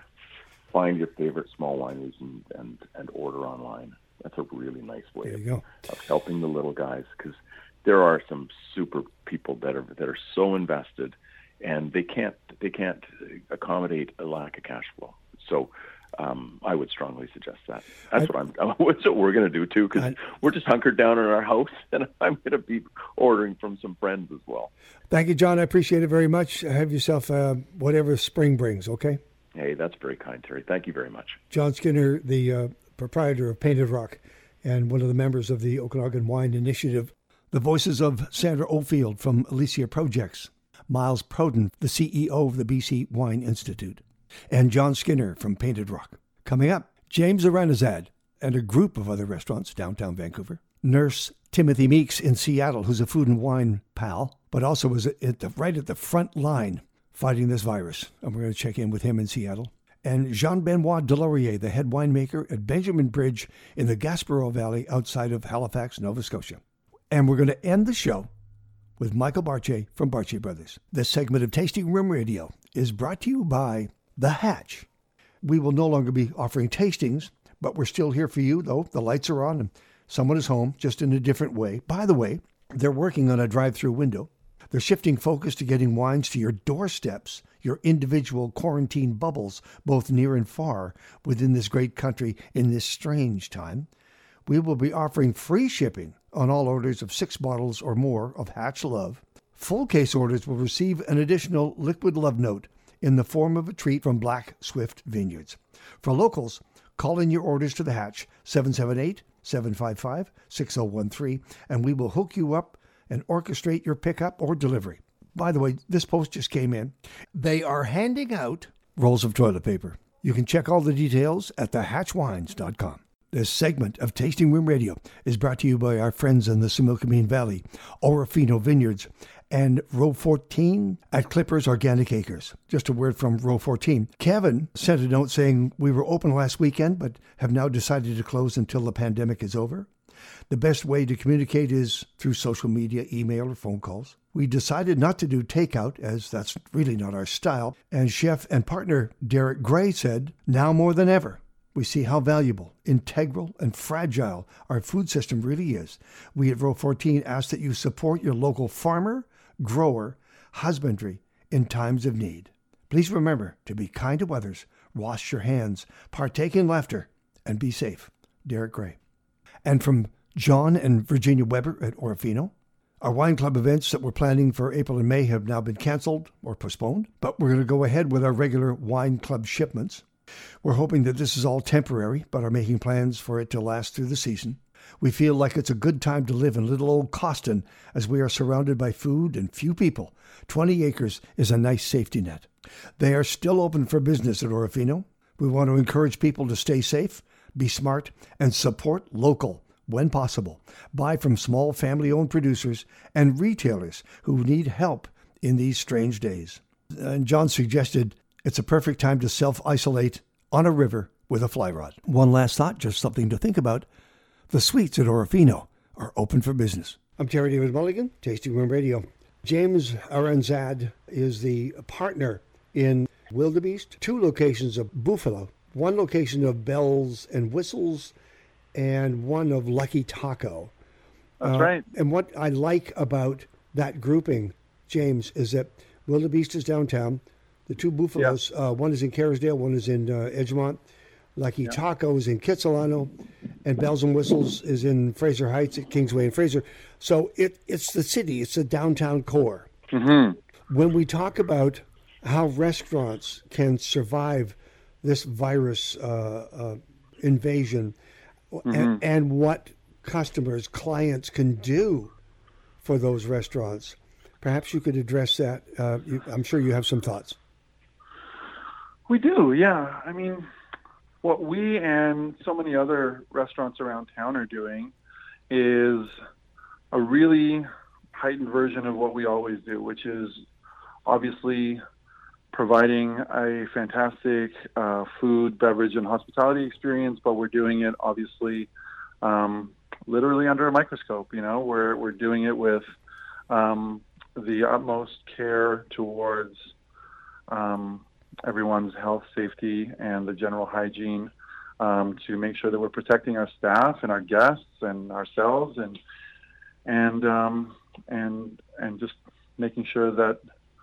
Find your favorite small wineries and, and, and order online. That's a really nice way there you go. of helping the little guys, because there are some super people that are that are so invested, and they can't they can't accommodate a lack of cash flow. So um, I would strongly suggest that. That's I, what I'm. That's what we're going to do too, because we're just hunkered down in our house, and I'm going to be ordering from some friends as well. Thank you, John. I appreciate it very much. Have yourself uh, whatever spring brings. Okay. Hey, that's very kind, Terry. Thank you very much. John Skinner, the uh, proprietor of Painted Rock and one of the members of the Okanagan Wine Initiative. The voices of Sandra Oldfield from Alicia Projects, Miles Proden, the C E O of the B C Wine Institute, and John Skinner from Painted Rock. Coming up, James Aranazad and a group of other restaurants downtown Vancouver. Nurse Timothy Meeks in Seattle, who's a food and wine pal, but also is at the, right at the front line fighting this virus. And we're going to check in with him in Seattle. And Jean-Benoit Delaurier, the head winemaker at Benjamin Bridge in the Gaspereau Valley outside of Halifax, Nova Scotia. And we're going to end the show with Michael Barche from Barche Brothers. This segment of Tasting Room Radio is brought to you by The Hatch. We will no longer be offering tastings, but we're still here for you, though. The lights are on and someone is home, just in a different way. By the way, they're working on a drive-through window. They're shifting focus to getting wines to your doorsteps, your individual quarantine bubbles, both near and far, within this great country in this strange time. We will be offering free shipping on all orders of six bottles or more of Hatch Love. Full case orders will receive an additional liquid love note in the form of a treat from Black Swift Vineyards. For locals, call in your orders to the Hatch, seven seven eight, seven five five, six zero one three, and we will hook you up and orchestrate your pickup or delivery. By the way, this post just came in. They are handing out rolls of toilet paper. You can check all the details at the hatch wines dot com. This segment of Tasting Room Radio is brought to you by our friends in the Similkameen Valley, Orofino Vineyards, and Row fourteen at Clippers Organic Acres. Just a word from Row fourteen. Kevin sent a note saying we were open last weekend, but have now decided to close until the pandemic is over. The best way to communicate is through social media, email, or phone calls. We decided not to do takeout, as that's really not our style. And chef and partner Derek Gray said, now more than ever, we see how valuable, integral, and fragile our food system really is. We at Row fourteen ask that you support your local farmer, grower, husbandry in times of need. Please remember to be kind to others, wash your hands, partake in laughter, and be safe. Derek Gray. And from John and Virginia Weber at Orofino, our wine club events that we're planning for April and May have now been canceled or postponed, but we're going to go ahead with our regular wine club shipments. We're hoping that this is all temporary, but are making plans for it to last through the season. We feel like it's a good time to live in little old Coston as we are surrounded by food and few people. twenty acres is a nice safety net. They are still open for business at Orofino. We want to encourage people to stay safe, Be smart and support local when possible. Buy from small family-owned producers and retailers who need help in these strange days. And John suggested it's a perfect time to self-isolate on a river with a fly rod. One last thought, just something to think about. The suites at Orofino are open for business. I'm Terry David Mulligan, Tasting Room Radio. James Aranzad is the partner in Wildebeest, two locations of Buffalo, one location of Bells and Whistles, and one of Lucky Taco. That's uh, right. And what I like about that grouping, James, is that Wildebeest is downtown. The two Buffaloes, yeah. uh, one is in Kerrisdale, one is in uh, Edgemont. Lucky yeah. Taco is in Kitsilano, and Bells and Whistles is in Fraser Heights at Kingsway and Fraser. So it, it's the city. It's the downtown core. Mm-hmm. When we talk about how restaurants can survive this virus uh, uh, invasion mm-hmm. and, and what customers, clients can do for those restaurants, perhaps you could address that. Uh, you, I'm sure you have some thoughts. We do, yeah. I mean, what we and so many other restaurants around town are doing is a really heightened version of what we always do, which is obviously providing a fantastic uh, food, beverage, and hospitality experience, but we're doing it obviously um, literally under a microscope. You know, we're we're doing it with um, the utmost care towards um, everyone's health, safety, and the general hygiene um, to make sure that we're protecting our staff and our guests and ourselves, and and um, and and just making sure that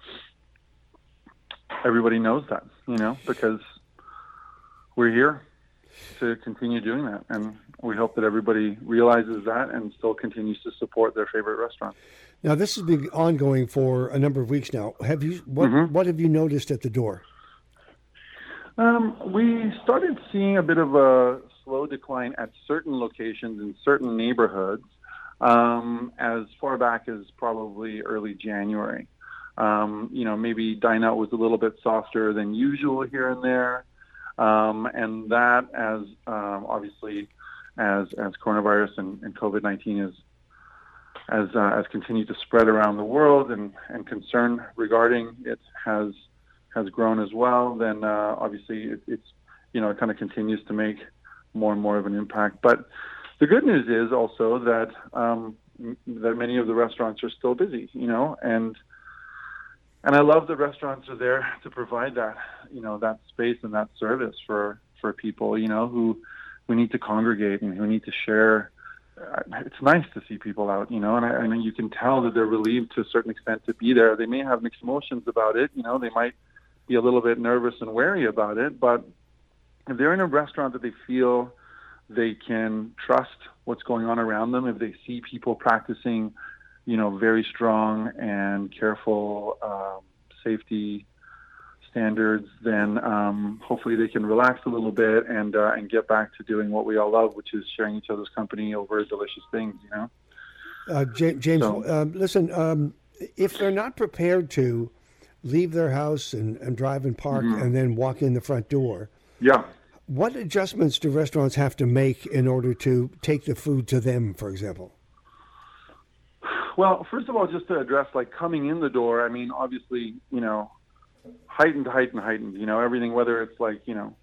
everybody knows that, you know, because we're here to continue doing that, and we hope that everybody realizes that and still continues to support their favorite restaurant. Now, this has been ongoing for a number of weeks now. Have you what mm-hmm. what have you noticed at the door? Um, we started seeing a bit of a slow decline at certain locations in certain neighborhoods um, as far back as probably early January. Um, you know, maybe dine out was a little bit softer than usual here and there. Um, and that as um, obviously as as coronavirus and, and COVID nineteen is as uh, has continued to spread around the world, and, and concern regarding it has has grown as well, then uh, obviously it, it's, you know, it kind of continues to make more and more of an impact. But the good news is also that um, that many of the restaurants are still busy, you know, and and I love that restaurants are there to provide that, you know, that space and that service for, for people, you know, who, who need to congregate and who need to share. It's nice to see people out, you know, and I, I mean, you can tell that they're relieved to a certain extent to be there. They may have mixed emotions about it, you know, they might be a little bit nervous and wary about it, but if they're in a restaurant that they feel they can trust what's going on around them, if they see people practicing, you know, very strong and careful um, safety standards, then um, hopefully they can relax a little bit and uh, and get back to doing what we all love, which is sharing each other's company over delicious things, you know. Uh, James, James so, um, listen, um, if they're not prepared to leave their house and, and drive and park mm-hmm. and then walk in the front door, yeah, what adjustments do restaurants have to make in order to take the food to them, for example? Well, first of all, just to address, like, coming in the door, I mean, obviously, you know, heightened, heightened, heightened, you know, everything, whether it's like, you know,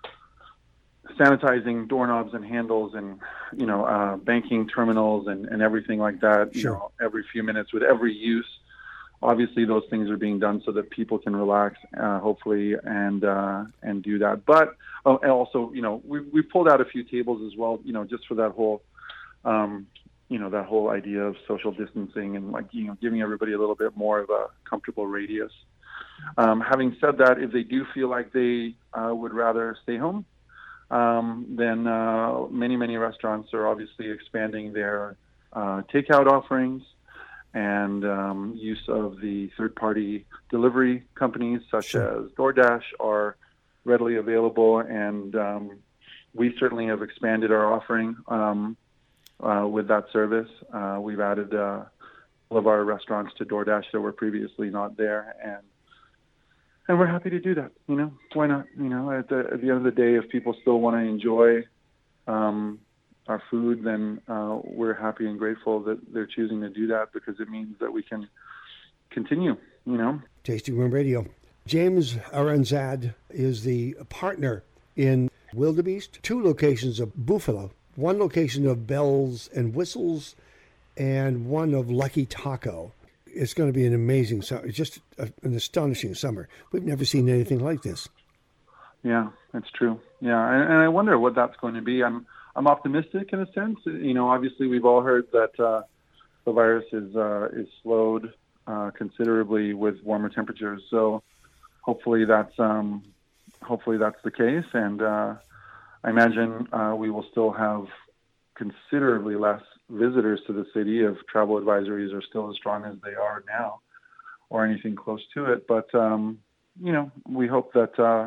sanitizing doorknobs and handles and, you know, uh, banking terminals and, and everything like that, you sure. know, every few minutes with every use. Obviously, those things are being done so that people can relax, uh, hopefully, and uh, and do that. But oh, and also, you know, we we pulled out a few tables as well, you know, just for that whole, um, you know, that whole idea of social distancing and, like, you know, giving everybody a little bit more of a comfortable radius. Um, having said that, if they do feel like they uh, would rather stay home, um, then uh, many many restaurants are obviously expanding their uh, takeout offerings and um, use of the third-party delivery companies such sure. as DoorDash are readily available, and um, we certainly have expanded our offering um, uh, with that service. Uh, we've added uh, all of our restaurants to DoorDash that were previously not there, and and we're happy to do that. You know, why not? You know, at the, at the end of the day, if people still want to enjoy um, our food, then uh, we're happy and grateful that they're choosing to do that, because it means that we can continue, you know. Tasting Room Radio. James Aranzad is the partner in Wildebeest, two locations of Buffalo, one location of Bells and Whistles, and one of Lucky Taco. It's going to be an amazing summer. It's just a, an astonishing summer. We've never seen anything like this. Yeah, that's true. Yeah, and, and I wonder what that's going to be. I'm I'm optimistic in a sense. You know, obviously we've all heard that uh, the virus is uh, is slowed uh, considerably with warmer temperatures. So hopefully that's um, hopefully that's the case, and uh, I imagine uh, we will still have considerably less visitors to the city if travel advisories are still as strong as they are now, or anything close to it. But um, you know, we hope that uh,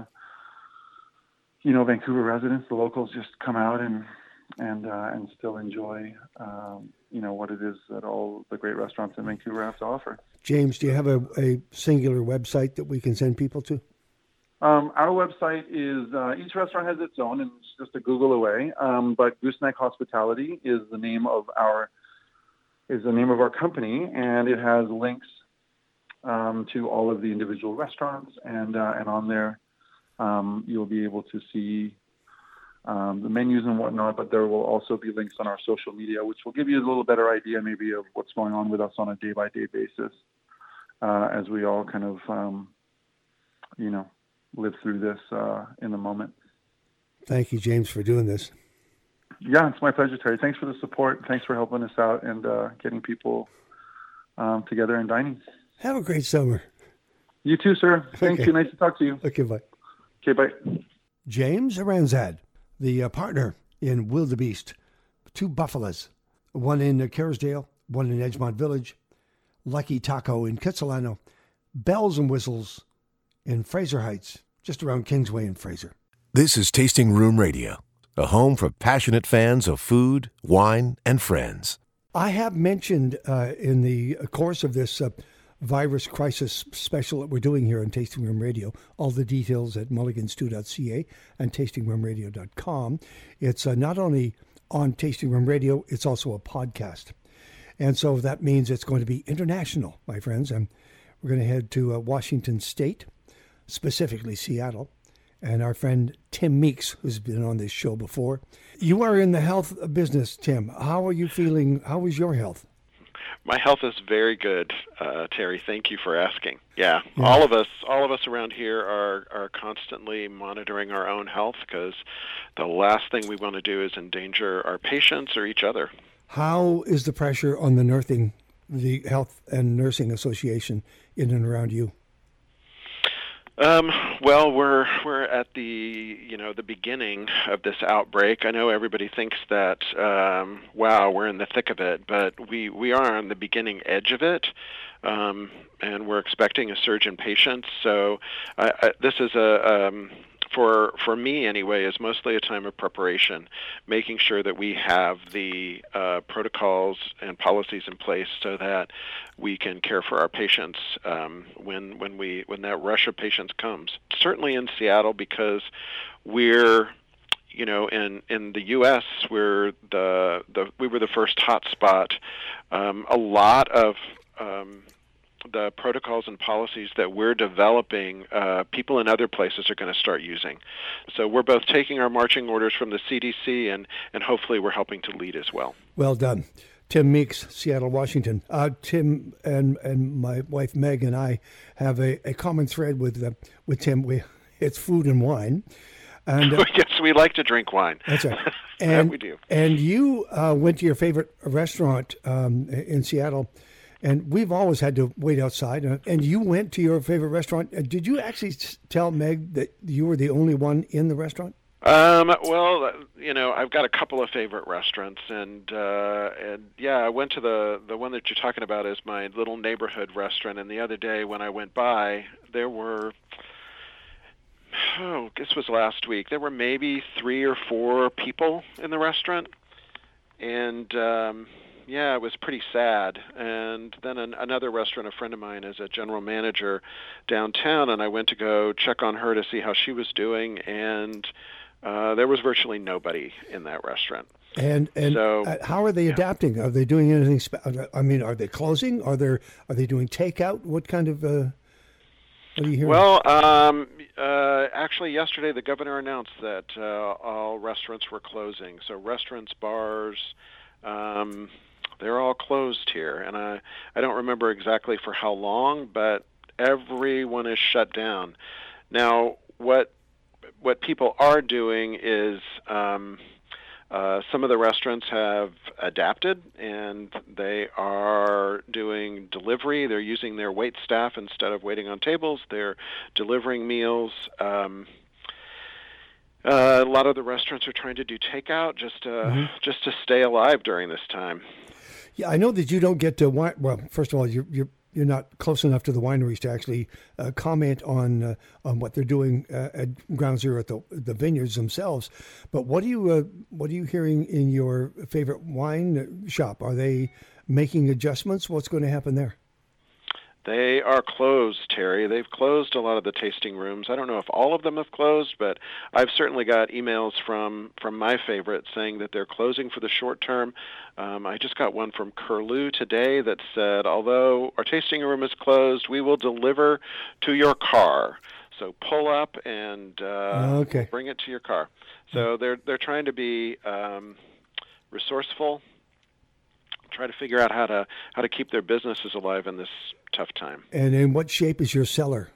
you know, Vancouver residents, the locals, just come out and and uh, and still enjoy um, you know, what it is that all the great restaurants in Vancouver have to offer. James, do you have a, a singular website that we can send people to? Um, our website is, uh, each restaurant has its own, and it's just a Google away. Um, but Gooseneck Hospitality is the name of our is the name of our company, and it has links um, to all of the individual restaurants, and uh, and on there um, you'll be able to see um, the menus and whatnot. But there will also be links on our social media, which will give you a little better idea, maybe, of what's going on with us on a day-by-day basis, uh, as we all kind of um, you know. live through this uh, in the moment. Thank you, James, for doing this. Yeah, it's my pleasure, Terry. Thanks for the support. Thanks for helping us out and uh, getting people um, together and dining. Have a great summer. You too, sir. Thank Okay. you. Nice to talk to you. Okay, bye. Okay, bye. James Aranzad, the uh, partner in Wildebeest, two Buffalos, one in uh, Kerrisdale, one in Edgemont Village, Lucky Taco in Kitsilano, Bells and Whistles in Fraser Heights, just around Kingsway and Fraser. This is Tasting Room Radio, a home for passionate fans of food, wine, and friends. I have mentioned uh, in the course of this uh, virus crisis special that we're doing here on Tasting Room Radio, all the details at mulligan stew dot c a and tasting room radio dot com. It's uh, not only on Tasting Room Radio, it's also a podcast. And so that means it's going to be international, my friends. And we're going to head to uh, Washington State, specifically Seattle, and our friend Tim Meeks, who's been on this show before. You are in the health business, Tim. How are you feeling? How is your health? My health is very good, uh, Terry. Thank you for asking. Yeah, Yeah. all of us, all of us around here are are constantly monitoring our own health, because the last thing we want to do is endanger our patients or each other. How is the pressure on the nursing, the Health and Nursing Association, in and around you? Um, well, we're we're at the you know the beginning of this outbreak. I know everybody thinks that um, wow, we're in the thick of it, but we, we are on the beginning edge of it, um, and we're expecting a surge in patients. So I, I, this is a um, for for me anyway is mostly a time of preparation, making sure that we have the uh, protocols and policies in place so that we can care for our patients um, when when we when that rush of patients comes. Certainly in Seattle, because we're you know in in the U S we're the the we were the first hot spot. Um, a lot of um, the protocols and policies that we're developing, uh, people in other places are going to start using. So we're both taking our marching orders from the C D C, and, and hopefully we're helping to lead as well. Well done. Tim Meeks, Seattle, Washington. Uh, Tim and and my wife Meg and I have a, a common thread with uh, with Tim. We it's food and wine. And uh, yes, we like to drink wine. That's right. And And we do. And you uh, went to your favorite restaurant um, in Seattle. And we've always had to wait outside. Uh, and you went to your favorite restaurant. Uh, did you actually s- tell Meg that you were the only one in the restaurant? Um, well, you know, I've got a couple of favorite restaurants, and uh, and yeah, I went to the the one that you're talking about is my little neighborhood restaurant. And the other day when I went by, there were oh, this was last week. There were maybe three or four people in the restaurant, and um, yeah, it was pretty sad. And then an, another restaurant, a friend of mine is a general manager downtown, and I went to go check on her to see how she was doing, and uh, there was virtually nobody in that restaurant. And and so, uh, how are they yeah. adapting? Are they doing anything? Spe- I mean, are they closing? Are they are they doing takeout? What kind of? Uh, what are you hearing? Well, um, uh, actually, yesterday the governor announced that uh, all restaurants were closing. So restaurants, bars, um, they're all closed here, and I I don't remember exactly for how long, but everyone is shut down. Now, what what people are doing is. Um, Uh, some of the restaurants have adapted, and they are doing delivery. They're using their wait staff instead of waiting on tables. They're delivering meals. Um, uh, a lot of the restaurants are trying to do takeout just to, mm-hmm. just to stay alive during this time. Yeah, I know that you don't get to wine. Well, first of all, you're you're you're not close enough to the wineries to actually uh, comment on uh, on what they're doing uh, at Ground Zero at the the vineyards themselves. But what are you uh, what are you hearing in your favorite wine shop? Are they making adjustments? What's going to happen there? They are closed, Terry. They've closed a lot of the tasting rooms. I don't know if all of them have closed, but I've certainly got emails from, from my favorites saying that they're closing for the short term. Um, I just got one from Curlew today that said, although our tasting room is closed, we will deliver to your car. So pull up and uh, okay. bring it to your car. So they're they're trying to be um, resourceful. Try to figure out how to how to keep their businesses alive in this tough time. And in what shape is your cellar?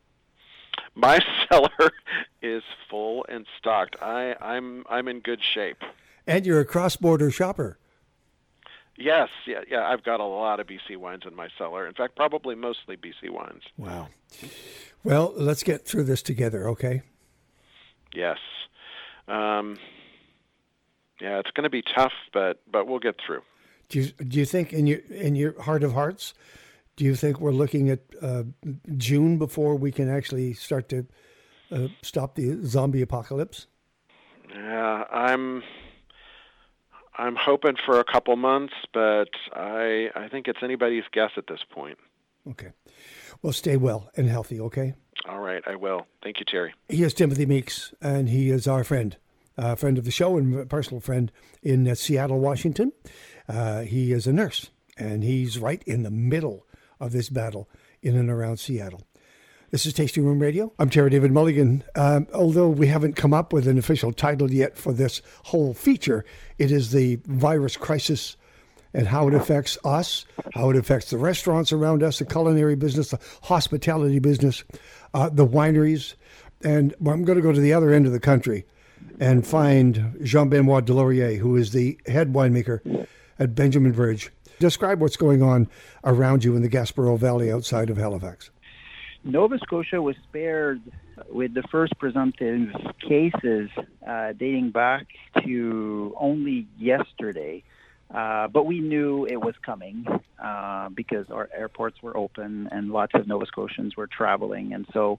My cellar is full and stocked. I, I'm I'm in good shape. And you're a cross-border shopper. Yes, yeah, yeah. I've got a lot of B C wines in my cellar. In fact, probably mostly B C wines. Wow. Well, let's get through this together, okay? Yes. Um, yeah, it's going to be tough, but but we'll get through. Do you, do you think in your in your heart of hearts, do you think we're looking at uh, June before we can actually start to uh, stop the zombie apocalypse? Yeah, I'm I'm hoping for a couple months, but I I think it's anybody's guess at this point. Okay. Well, stay well and healthy, okay? All right, I will. Thank you, Terry. He is Timothy Meeks, and he is our friend, a friend of the show and a personal friend in uh, Seattle, Washington. Uh, he is a nurse, and he's right in the middle of this battle in and around Seattle. This is Tasting Room Radio. I'm Terry David Mulligan. Um, although we haven't come up with an official title yet for this whole feature, it is the virus crisis and how it affects us, how it affects the restaurants around us, the culinary business, the hospitality business, uh, the wineries. And I'm going to go to the other end of the country and find Jean-Benoit Delaurier, who is the head winemaker at Benjamin Bridge. Describe what's going on around you in the Gaspereau Valley outside of Halifax. Nova Scotia was spared with the first presumptive cases uh, dating back to only yesterday. Uh, but we knew it was coming uh, because our airports were open and lots of Nova Scotians were traveling. And so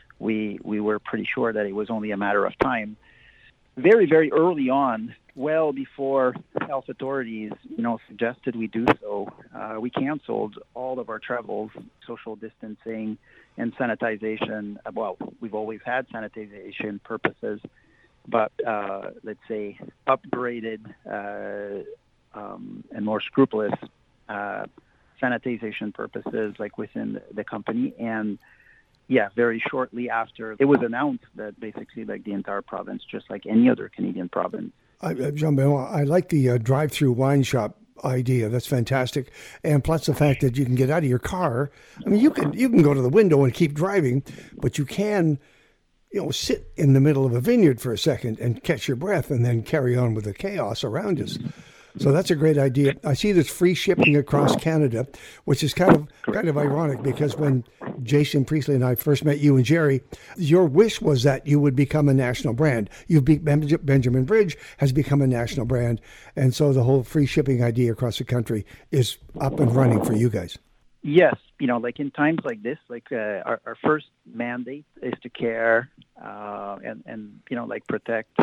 we we were pretty sure that it was only a matter of time. Very, very early on, well before health authorities, you know, suggested we do so, uh, we canceled all of our travels, social distancing and sanitization. Well, we've always had sanitization purposes, but uh, let's say upgraded uh, um, and more scrupulous uh, sanitization purposes, like within the, the company. And yeah, very shortly after it was announced that basically like the entire province, just like any other Canadian province. I, uh, Jean-Benoit, I like the uh, drive-through wine shop idea. That's fantastic. And plus the fact that you can get out of your car. I mean, you can you can go to the window and keep driving, but you can, you know, sit in the middle of a vineyard for a second and catch your breath and then carry on with the chaos around us. So that's a great idea. I see this free shipping across Canada, which is kind of kind of ironic because when Jason Priestley and I first met you and Jerry, your wish was that you would become a national brand. You've be, Benjamin Bridge has become a national brand, and so the whole free shipping idea across the country is up and running for you guys. Yes, you know, like in times like this, like uh, our, our first mandate is to care uh, and and you know, like protect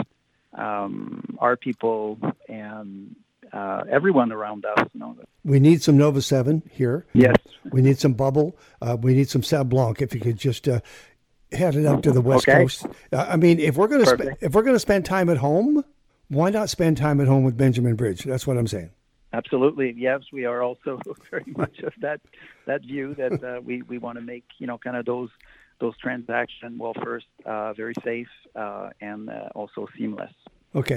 um, our people and. Uh, everyone around us. You know. We need some Nova seven here. Yes. We need some Bubble. Uh, we need some Sauv Blanc. If you could just uh, headed out to the West Okay. Coast. Uh, I mean, if we're going to sp- Perfect. if we're going to spend time at home, why not spend time at home with Benjamin Bridge? That's what I'm saying. Absolutely. Yes, we are also very much of that that view that uh, we, we want to make, you know, kind of those those transactions, well, first, uh, very safe uh, and uh, also seamless. Okay.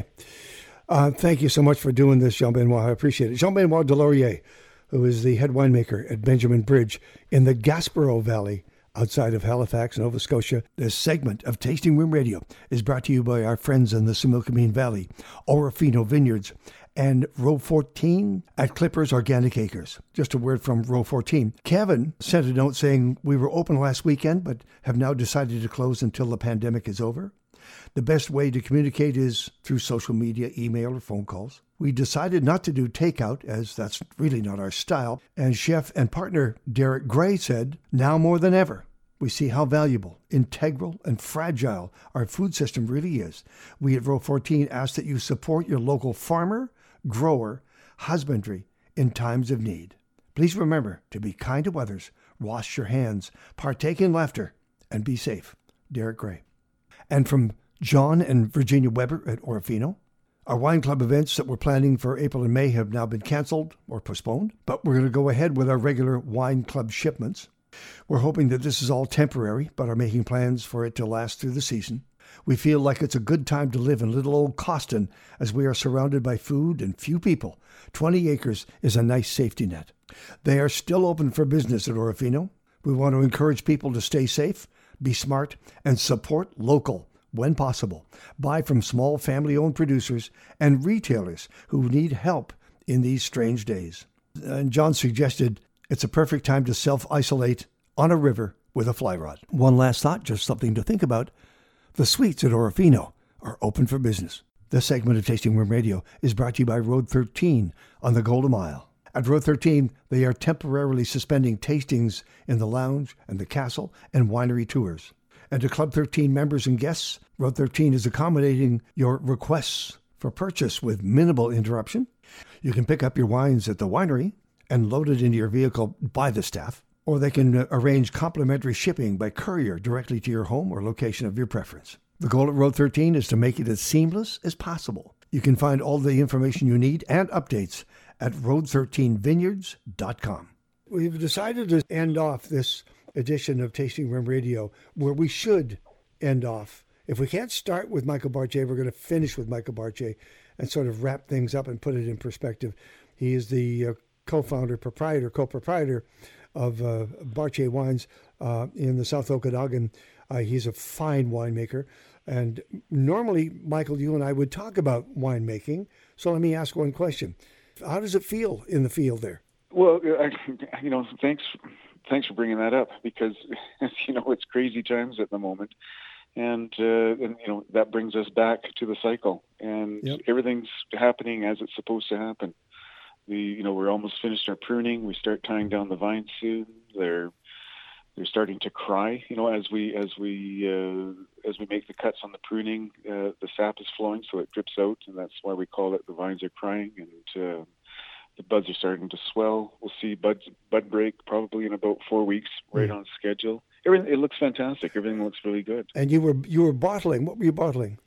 Uh, thank you so much for doing this, Jean-Benoit. I appreciate it. Jean-Benoit Delaurier, who is the head winemaker at Benjamin Bridge in the Gaspereau Valley outside of Halifax, Nova Scotia. This segment of Tasting Room Radio is brought to you by our friends in the Similkameen Valley, Orofino Vineyards, and Row fourteen at Clippers Organic Acres. Just a word from Row fourteen. Kevin sent a note saying, we were open last weekend, but have now decided to close until the pandemic is over. The best way to communicate is through social media, email, or phone calls. We decided not to do takeout, as that's really not our style. And chef and partner Derek Gray said, now more than ever, we see how valuable, integral, and fragile our food system really is. We at Row fourteen ask that you support your local farmer, grower, husbandry in times of need. Please remember to be kind to others, wash your hands, partake in laughter, and be safe. Derek Gray. And from John and Virginia Weber at Orofino, our wine club events that we're planning for April and May have now been canceled or postponed, but we're going to go ahead with our regular wine club shipments. We're hoping that this is all temporary, but are making plans for it to last through the season. We feel like it's a good time to live in little old Coston as we are surrounded by food and few people. twenty acres is a nice safety net. They are still open for business at Orofino. We want to encourage people to stay safe, be smart, and support local when possible. Buy from small family-owned producers and retailers who need help in these strange days. And John suggested it's a perfect time to self-isolate on a river with a fly rod. One last thought, just something to think about. The suites at Orofino are open for business. This segment of Tasting Room Radio is brought to you by Road thirteen on the Golden Mile. At Road thirteen, they are temporarily suspending tastings in the lounge and the castle and winery tours. And to Club thirteen members and guests, Road thirteen is accommodating your requests for purchase with minimal interruption. You can pick up your wines at the winery and load it into your vehicle by the staff, or they can uh, arrange complimentary shipping by courier directly to your home or location of your preference. The goal at Road thirteen is to make it as seamless as possible. You can find all the information you need and updates at road thirteen vineyards dot com. We've decided to end off this edition of Tasting Room Radio where we should end off. If we can't start with Michael Bartier, we're going to finish with Michael Bartier and sort of wrap things up and put it in perspective. He is the uh, co-founder, proprietor, co-proprietor of uh, Bartier Wines uh, in the South Okanagan. Uh, he's a fine winemaker. And normally, Michael, you and I would talk about winemaking. So let me ask one question. How does it feel in the field there? Well, I, you know, thanks thanks for bringing that up because, as you know, it's crazy times at the moment. And, uh, and you know, that brings us back to the cycle. And yep. Everything's happening as it's supposed to happen. We, you know, we're almost finished our pruning. We start tying down the vines soon. They're they're starting to cry. You know, as we as we uh, as we make the cuts on the pruning, uh, the sap is flowing, so it drips out, and that's why we call it the vines are crying. And uh, the buds are starting to swell. We'll see buds bud break probably in about four weeks, right mm. on schedule. Everything it looks fantastic. Everything looks really good. And you were you were bottling. What were you bottling?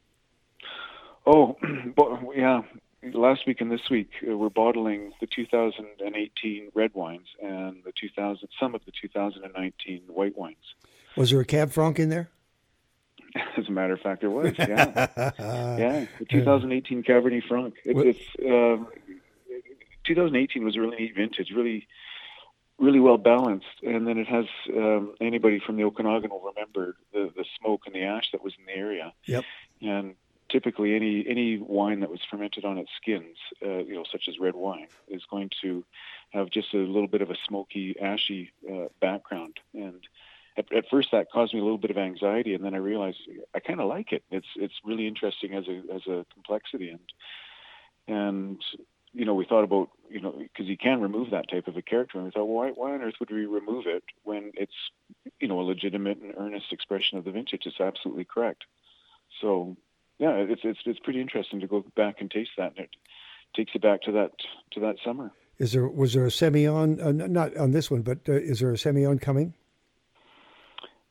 Oh, yeah. Last week and this week, uh, we're bottling the two thousand eighteen red wines and the two thousand, some of the two thousand nineteen white wines. Was there a Cab Franc in there? As a matter of fact, there was. Yeah, yeah. The two thousand eighteen Cabernet Franc. It, it's uh, twenty eighteen was a really neat vintage, really, really well balanced. And then it has um, anybody from the Okanagan will remember the the smoke and the ash that was in the area. Yep. And typically, any any wine that was fermented on its skins, uh, you know, such as red wine, is going to have just a little bit of a smoky, ashy uh, background. And at, at first, that caused me a little bit of anxiety, and then I realized I kind of like it. It's it's really interesting as a as a complexity, and and you know, we thought about you know because you can remove that type of a character, and we thought, well, why why on earth would we remove it when it's you know a legitimate and earnest expression of the vintage? It's absolutely correct. So. Yeah, it's it's it's pretty interesting to go back and taste that, and it takes you back to that to that summer. Is there was there a Semillon? Uh, not on this one, but uh, is there a Semillon coming?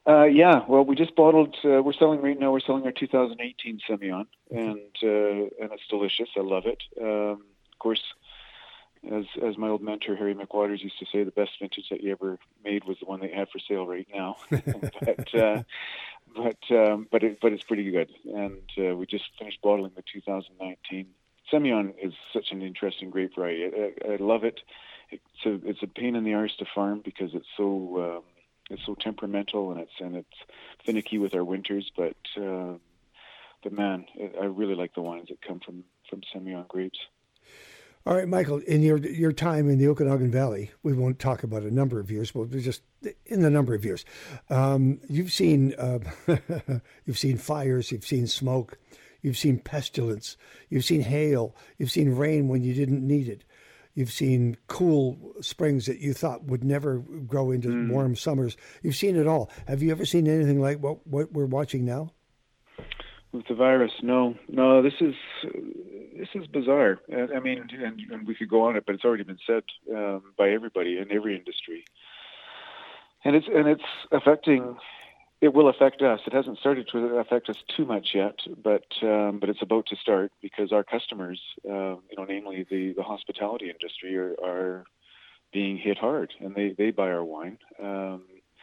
Uh, yeah, well, we just bottled. Uh, we're selling right now. We're selling our two thousand eighteen Semillon, and uh, and it's delicious. I love it. Um, of course, as as my old mentor Harry McWaters used to say, the best vintage that you ever made was the one that you have for sale right now. but uh, but um, but it, but it's pretty good, and uh, we just finished bottling the two thousand nineteen. Semillon is such an interesting grape variety. I, I love it. It's a it's a pain in the arse to farm because it's so. Um, It's so temperamental and it's and it's finicky with our winters, but uh, but man, I really like the wines that come from from Semillon grapes. All right, Michael, in your your time in the Okanagan Valley, we won't talk about a number of years, but just in the number of years, um, you've seen uh, you've seen fires, you've seen smoke, you've seen pestilence, you've seen hail, you've seen rain when you didn't need it. You've seen cool springs that you thought would never grow into mm. warm summers. You've seen it all. Have you ever seen anything like what, what we're watching now? With the virus, no, no. This is this is bizarre. I mean, and, and we could go on it, but it's already been said um, by everybody in every industry, and it's and it's affecting. It will affect us. It hasn't started to affect us too much yet, but um, but it's about to start because our customers, uh, you know, namely the, the hospitality industry, are, are being hit hard, and they, they buy our wine. Um,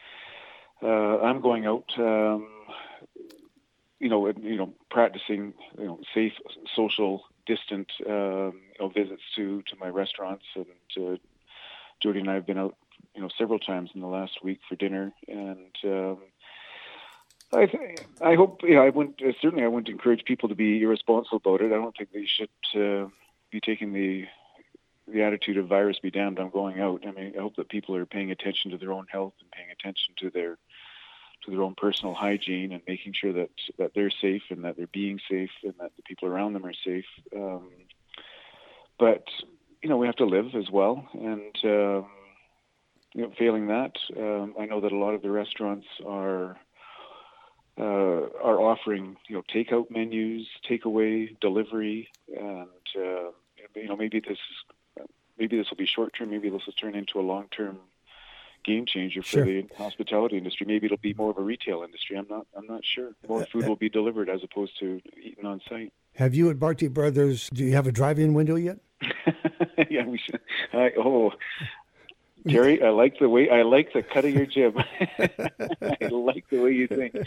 uh, I'm going out, um, you know, you know, practicing, you know, safe, social, distant, um, you know, visits to, to my restaurants, and uh, Jody and I have been out, you know, several times in the last week for dinner, and. Um, I th- I hope, yeah, I wouldn't, uh, certainly I wouldn't encourage people to be irresponsible about it. I don't think they should uh, be taking the the attitude of virus be damned, I'm going out. I mean, I hope that people are paying attention to their own health and paying attention to their to their own personal hygiene and making sure that, that they're safe and that they're being safe and that the people around them are safe. Um, but, you know, we have to live as well. And, um, you know, failing that, um, I know that a lot of the restaurants are... Uh, are offering, you know, takeout menus, takeaway, delivery, and uh, you know, maybe this maybe this will be short term. Maybe this will turn into a long term game changer for sure. the hospitality industry. Maybe it'll be more of a retail industry. I'm not. I'm not sure. More food will be delivered as opposed to eaten on site. Have you at Barty Brothers? Do you have a drive-in window yet? yeah, we should. I, oh. Terry, I like the way I like the cut of your jib. I like the way you think.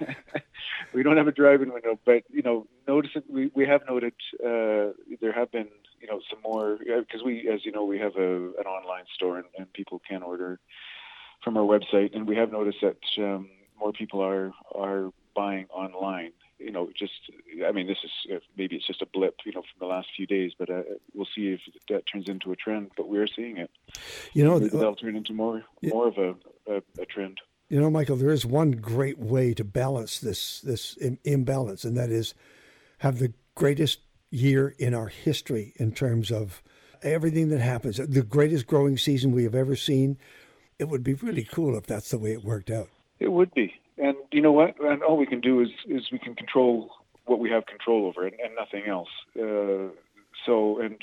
We don't have a drive-in window, but you know, notice we we have noted uh, there have been you know some more because we, as you know, we have a an online store and, and people can order from our website, and we have noticed that um, more people are are buying online. You know, just, I mean, this is, maybe it's just a blip, you know, from the last few days, but uh, we'll see if that turns into a trend, but we're seeing it. You know, maybe that'll turn into more, yeah. more of a, a, a trend. You know, Michael, there is one great way to balance this, this imbalance, and that is have the greatest year in our history in terms of everything that happens, the greatest growing season we have ever seen. It would be really cool if that's the way it worked out. It would be. And you know what? And all we can do is, is we can control what we have control over and, and nothing else. Uh, so, and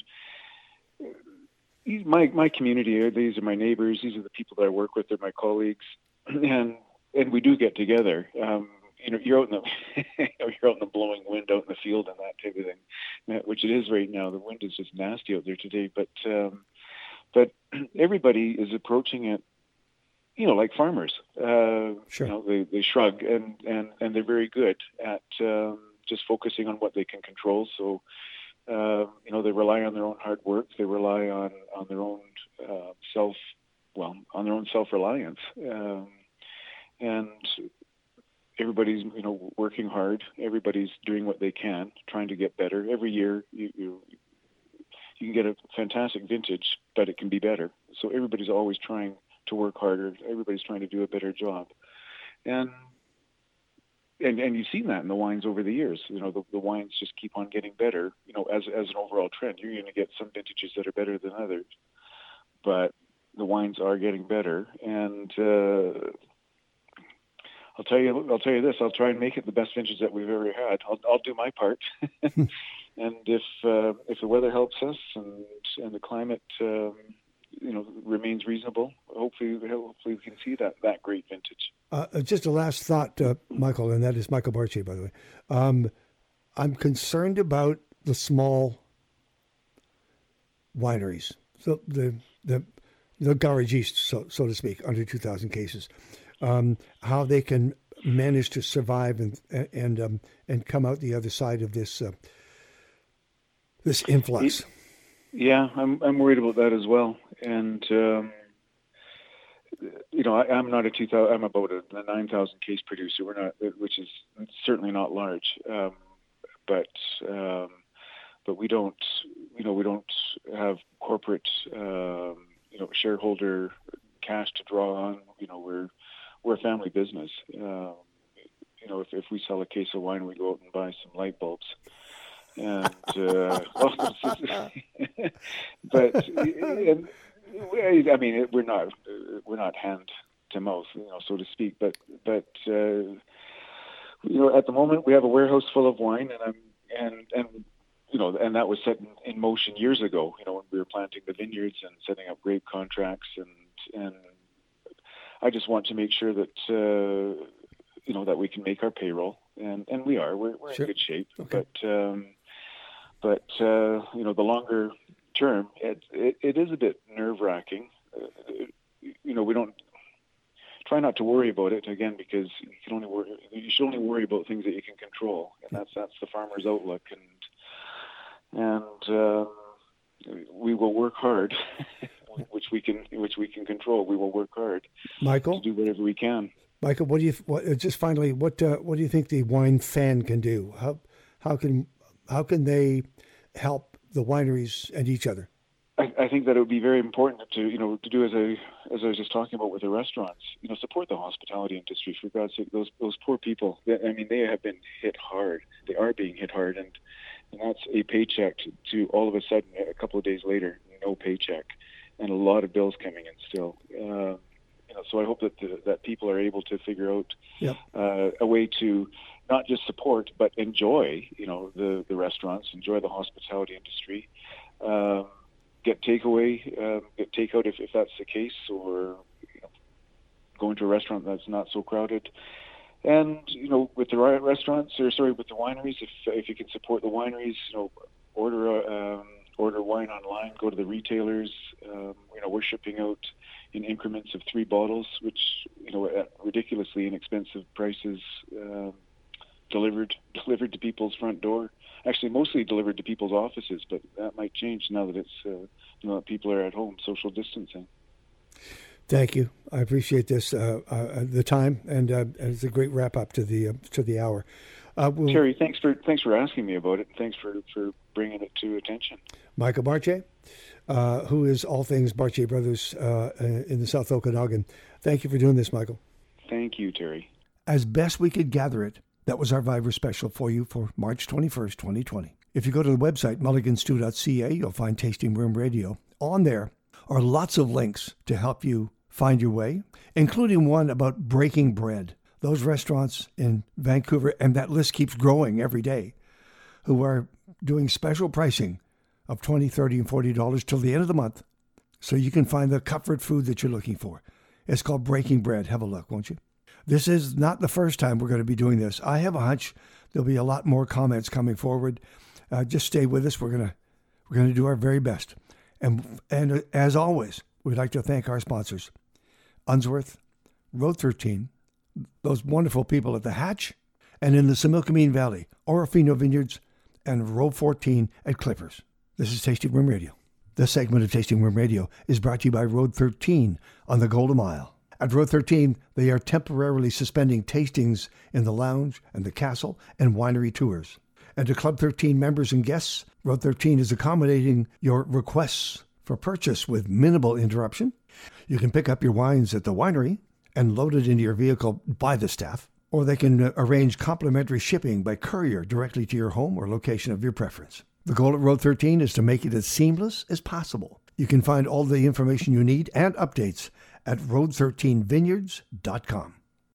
my my community, these are my neighbors, these are the people that I work with, they're my colleagues, and and we do get together. Um, you know, you're out in the you're out in the blowing wind out in the field and that type of thing, which it is right now. The wind is just nasty out there today, but um, but everybody is approaching it. You know, like farmers, uh, sure. you know, they, they shrug and, and, and they're very good at um, just focusing on what they can control. So, uh, you know, they rely on their own hard work. They rely on, on their own uh, self, well, on their own self-reliance. Um, and everybody's, you know, working hard. Everybody's doing what they can, trying to get better. Every year you, you, you can get a fantastic vintage, but it can be better. So everybody's always trying to work harder. Everybody's trying to do a better job. And and and you've seen that in the wines over the years. You know, the, the wines just keep on getting better, you know, as as an overall trend. You're going to get some vintages that are better than others, but the wines are getting better. And uh, I'll tell you, I'll tell you this, I'll try and make it the best vintage that we've ever had. I'll, I'll do my part. And if uh, if the weather helps us and, and the climate um, you know, remains reasonable, hopefully, hopefully we can see that that great vintage. Uh, just a last thought, uh, Michael, and that is Michael Barche, by the way. Um, I'm concerned about the small wineries, so the the the garage east, so so to speak, under two thousand cases, um, how they can manage to survive and and um, and come out the other side of this uh, this influx. Yeah, I'm I'm worried about that as well, and um, you know, I, I'm not a two thousand. I'm about a, a nine thousand case producer. We're not, which is certainly not large, um, but um, but we don't, you know, we don't have corporate, um, you know, shareholder cash to draw on. You know, we're we're a family business. Um, you know, if if we sell a case of wine, we go out and buy some light bulbs. And uh, but and, I mean, we're not we're not hand to mouth, you know, so to speak. But but uh, you know, at the moment we have a warehouse full of wine, and I'm and and you know, and that was set in, in motion years ago. You know, when we were planting the vineyards and setting up grape contracts, and and I just want to make sure that uh, you know that we can make our payroll, and and we are. We're we're sure. in good shape, okay. but. Um, But, uh, you know, the longer term, it, it, it is a bit nerve-wracking. Uh, you know, we don't try not to worry about it, again, because you can only worry, you should only worry about things that you can control. And that's that's the farmer's outlook. And and uh, we will work hard, which we can which we can control. We will work hard, Michael, to do whatever we can. Michael, what do you what, just finally what uh, what do you think the wine fan can do? How how can How can they help the wineries and each other? I, I think that it would be very important to, you know, to do as I as I was just talking about with the restaurants. You know, support the hospitality industry, for God's sake. Those those poor people. I mean, they have been hit hard. They are being hit hard, and and that's a paycheck to, to all of a sudden a couple of days later, no paycheck, and a lot of bills coming in still. Uh, you know, so I hope that the, that people are able to figure out yep. uh, a way to not just support, but enjoy, you know, the, the restaurants, enjoy the hospitality industry, um, get takeaway, um, get takeout if, if that's the case, or you know, go into a restaurant that's not so crowded. And, you know, with the restaurants, or sorry, with the wineries, if if you can support the wineries, you know, order a, um, order wine online, go to the retailers. Um, you know, we're shipping out in increments of three bottles, which, you know, at ridiculously inexpensive prices, um, delivered delivered to people's front door. Actually, mostly delivered to people's offices, but that might change now that it's uh, you know that people are at home, social distancing. Thank you. I appreciate this uh, uh, the time, and uh, it's a great wrap up to the uh, to the hour. Uh, we'll... Terry, thanks for thanks for asking me about it. Thanks for, for bringing it to attention. Michael Barche, uh, who is all things Barche Brothers uh, in the South Okanagan. Thank you for doing this, Michael. Thank you, Terry. As best we could gather it, that was our Vivre special for you for March twenty-first, twenty twenty. If you go to the website, mulligan stew dot c a, you'll find Tasting Room Radio. On there are lots of links to help you find your way, including one about Breaking Bread. Those restaurants in Vancouver, and that list keeps growing every day, who are doing special pricing of twenty dollars, thirty dollars, and forty dollars till the end of the month, so you can find the comfort food that you're looking for. It's called Breaking Bread. Have a look, won't you? This is not the first time we're going to be doing this. I have a hunch there'll be a lot more comments coming forward. Uh, just stay with us. We're gonna we're gonna do our very best. And and as always, we'd like to thank our sponsors, Unsworth, Road thirteen, those wonderful people at the Hatch, and in the Similkameen Valley, Orofino Vineyards, and Row fourteen at Clippers. This is Tasting Room Radio. This segment of Tasting Room Radio is brought to you by Road thirteen on the Golden Mile. At Road thirteen, they are temporarily suspending tastings in the lounge and the castle and winery tours. And to Club thirteen members and guests, Road thirteen is accommodating your requests for purchase with minimal interruption. You can pick up your wines at the winery and load it into your vehicle by the staff, or they can arrange complimentary shipping by courier directly to your home or location of your preference. The goal at Road thirteen is to make it as seamless as possible. You can find all the information you need and updates at road thirteen vineyards dot com.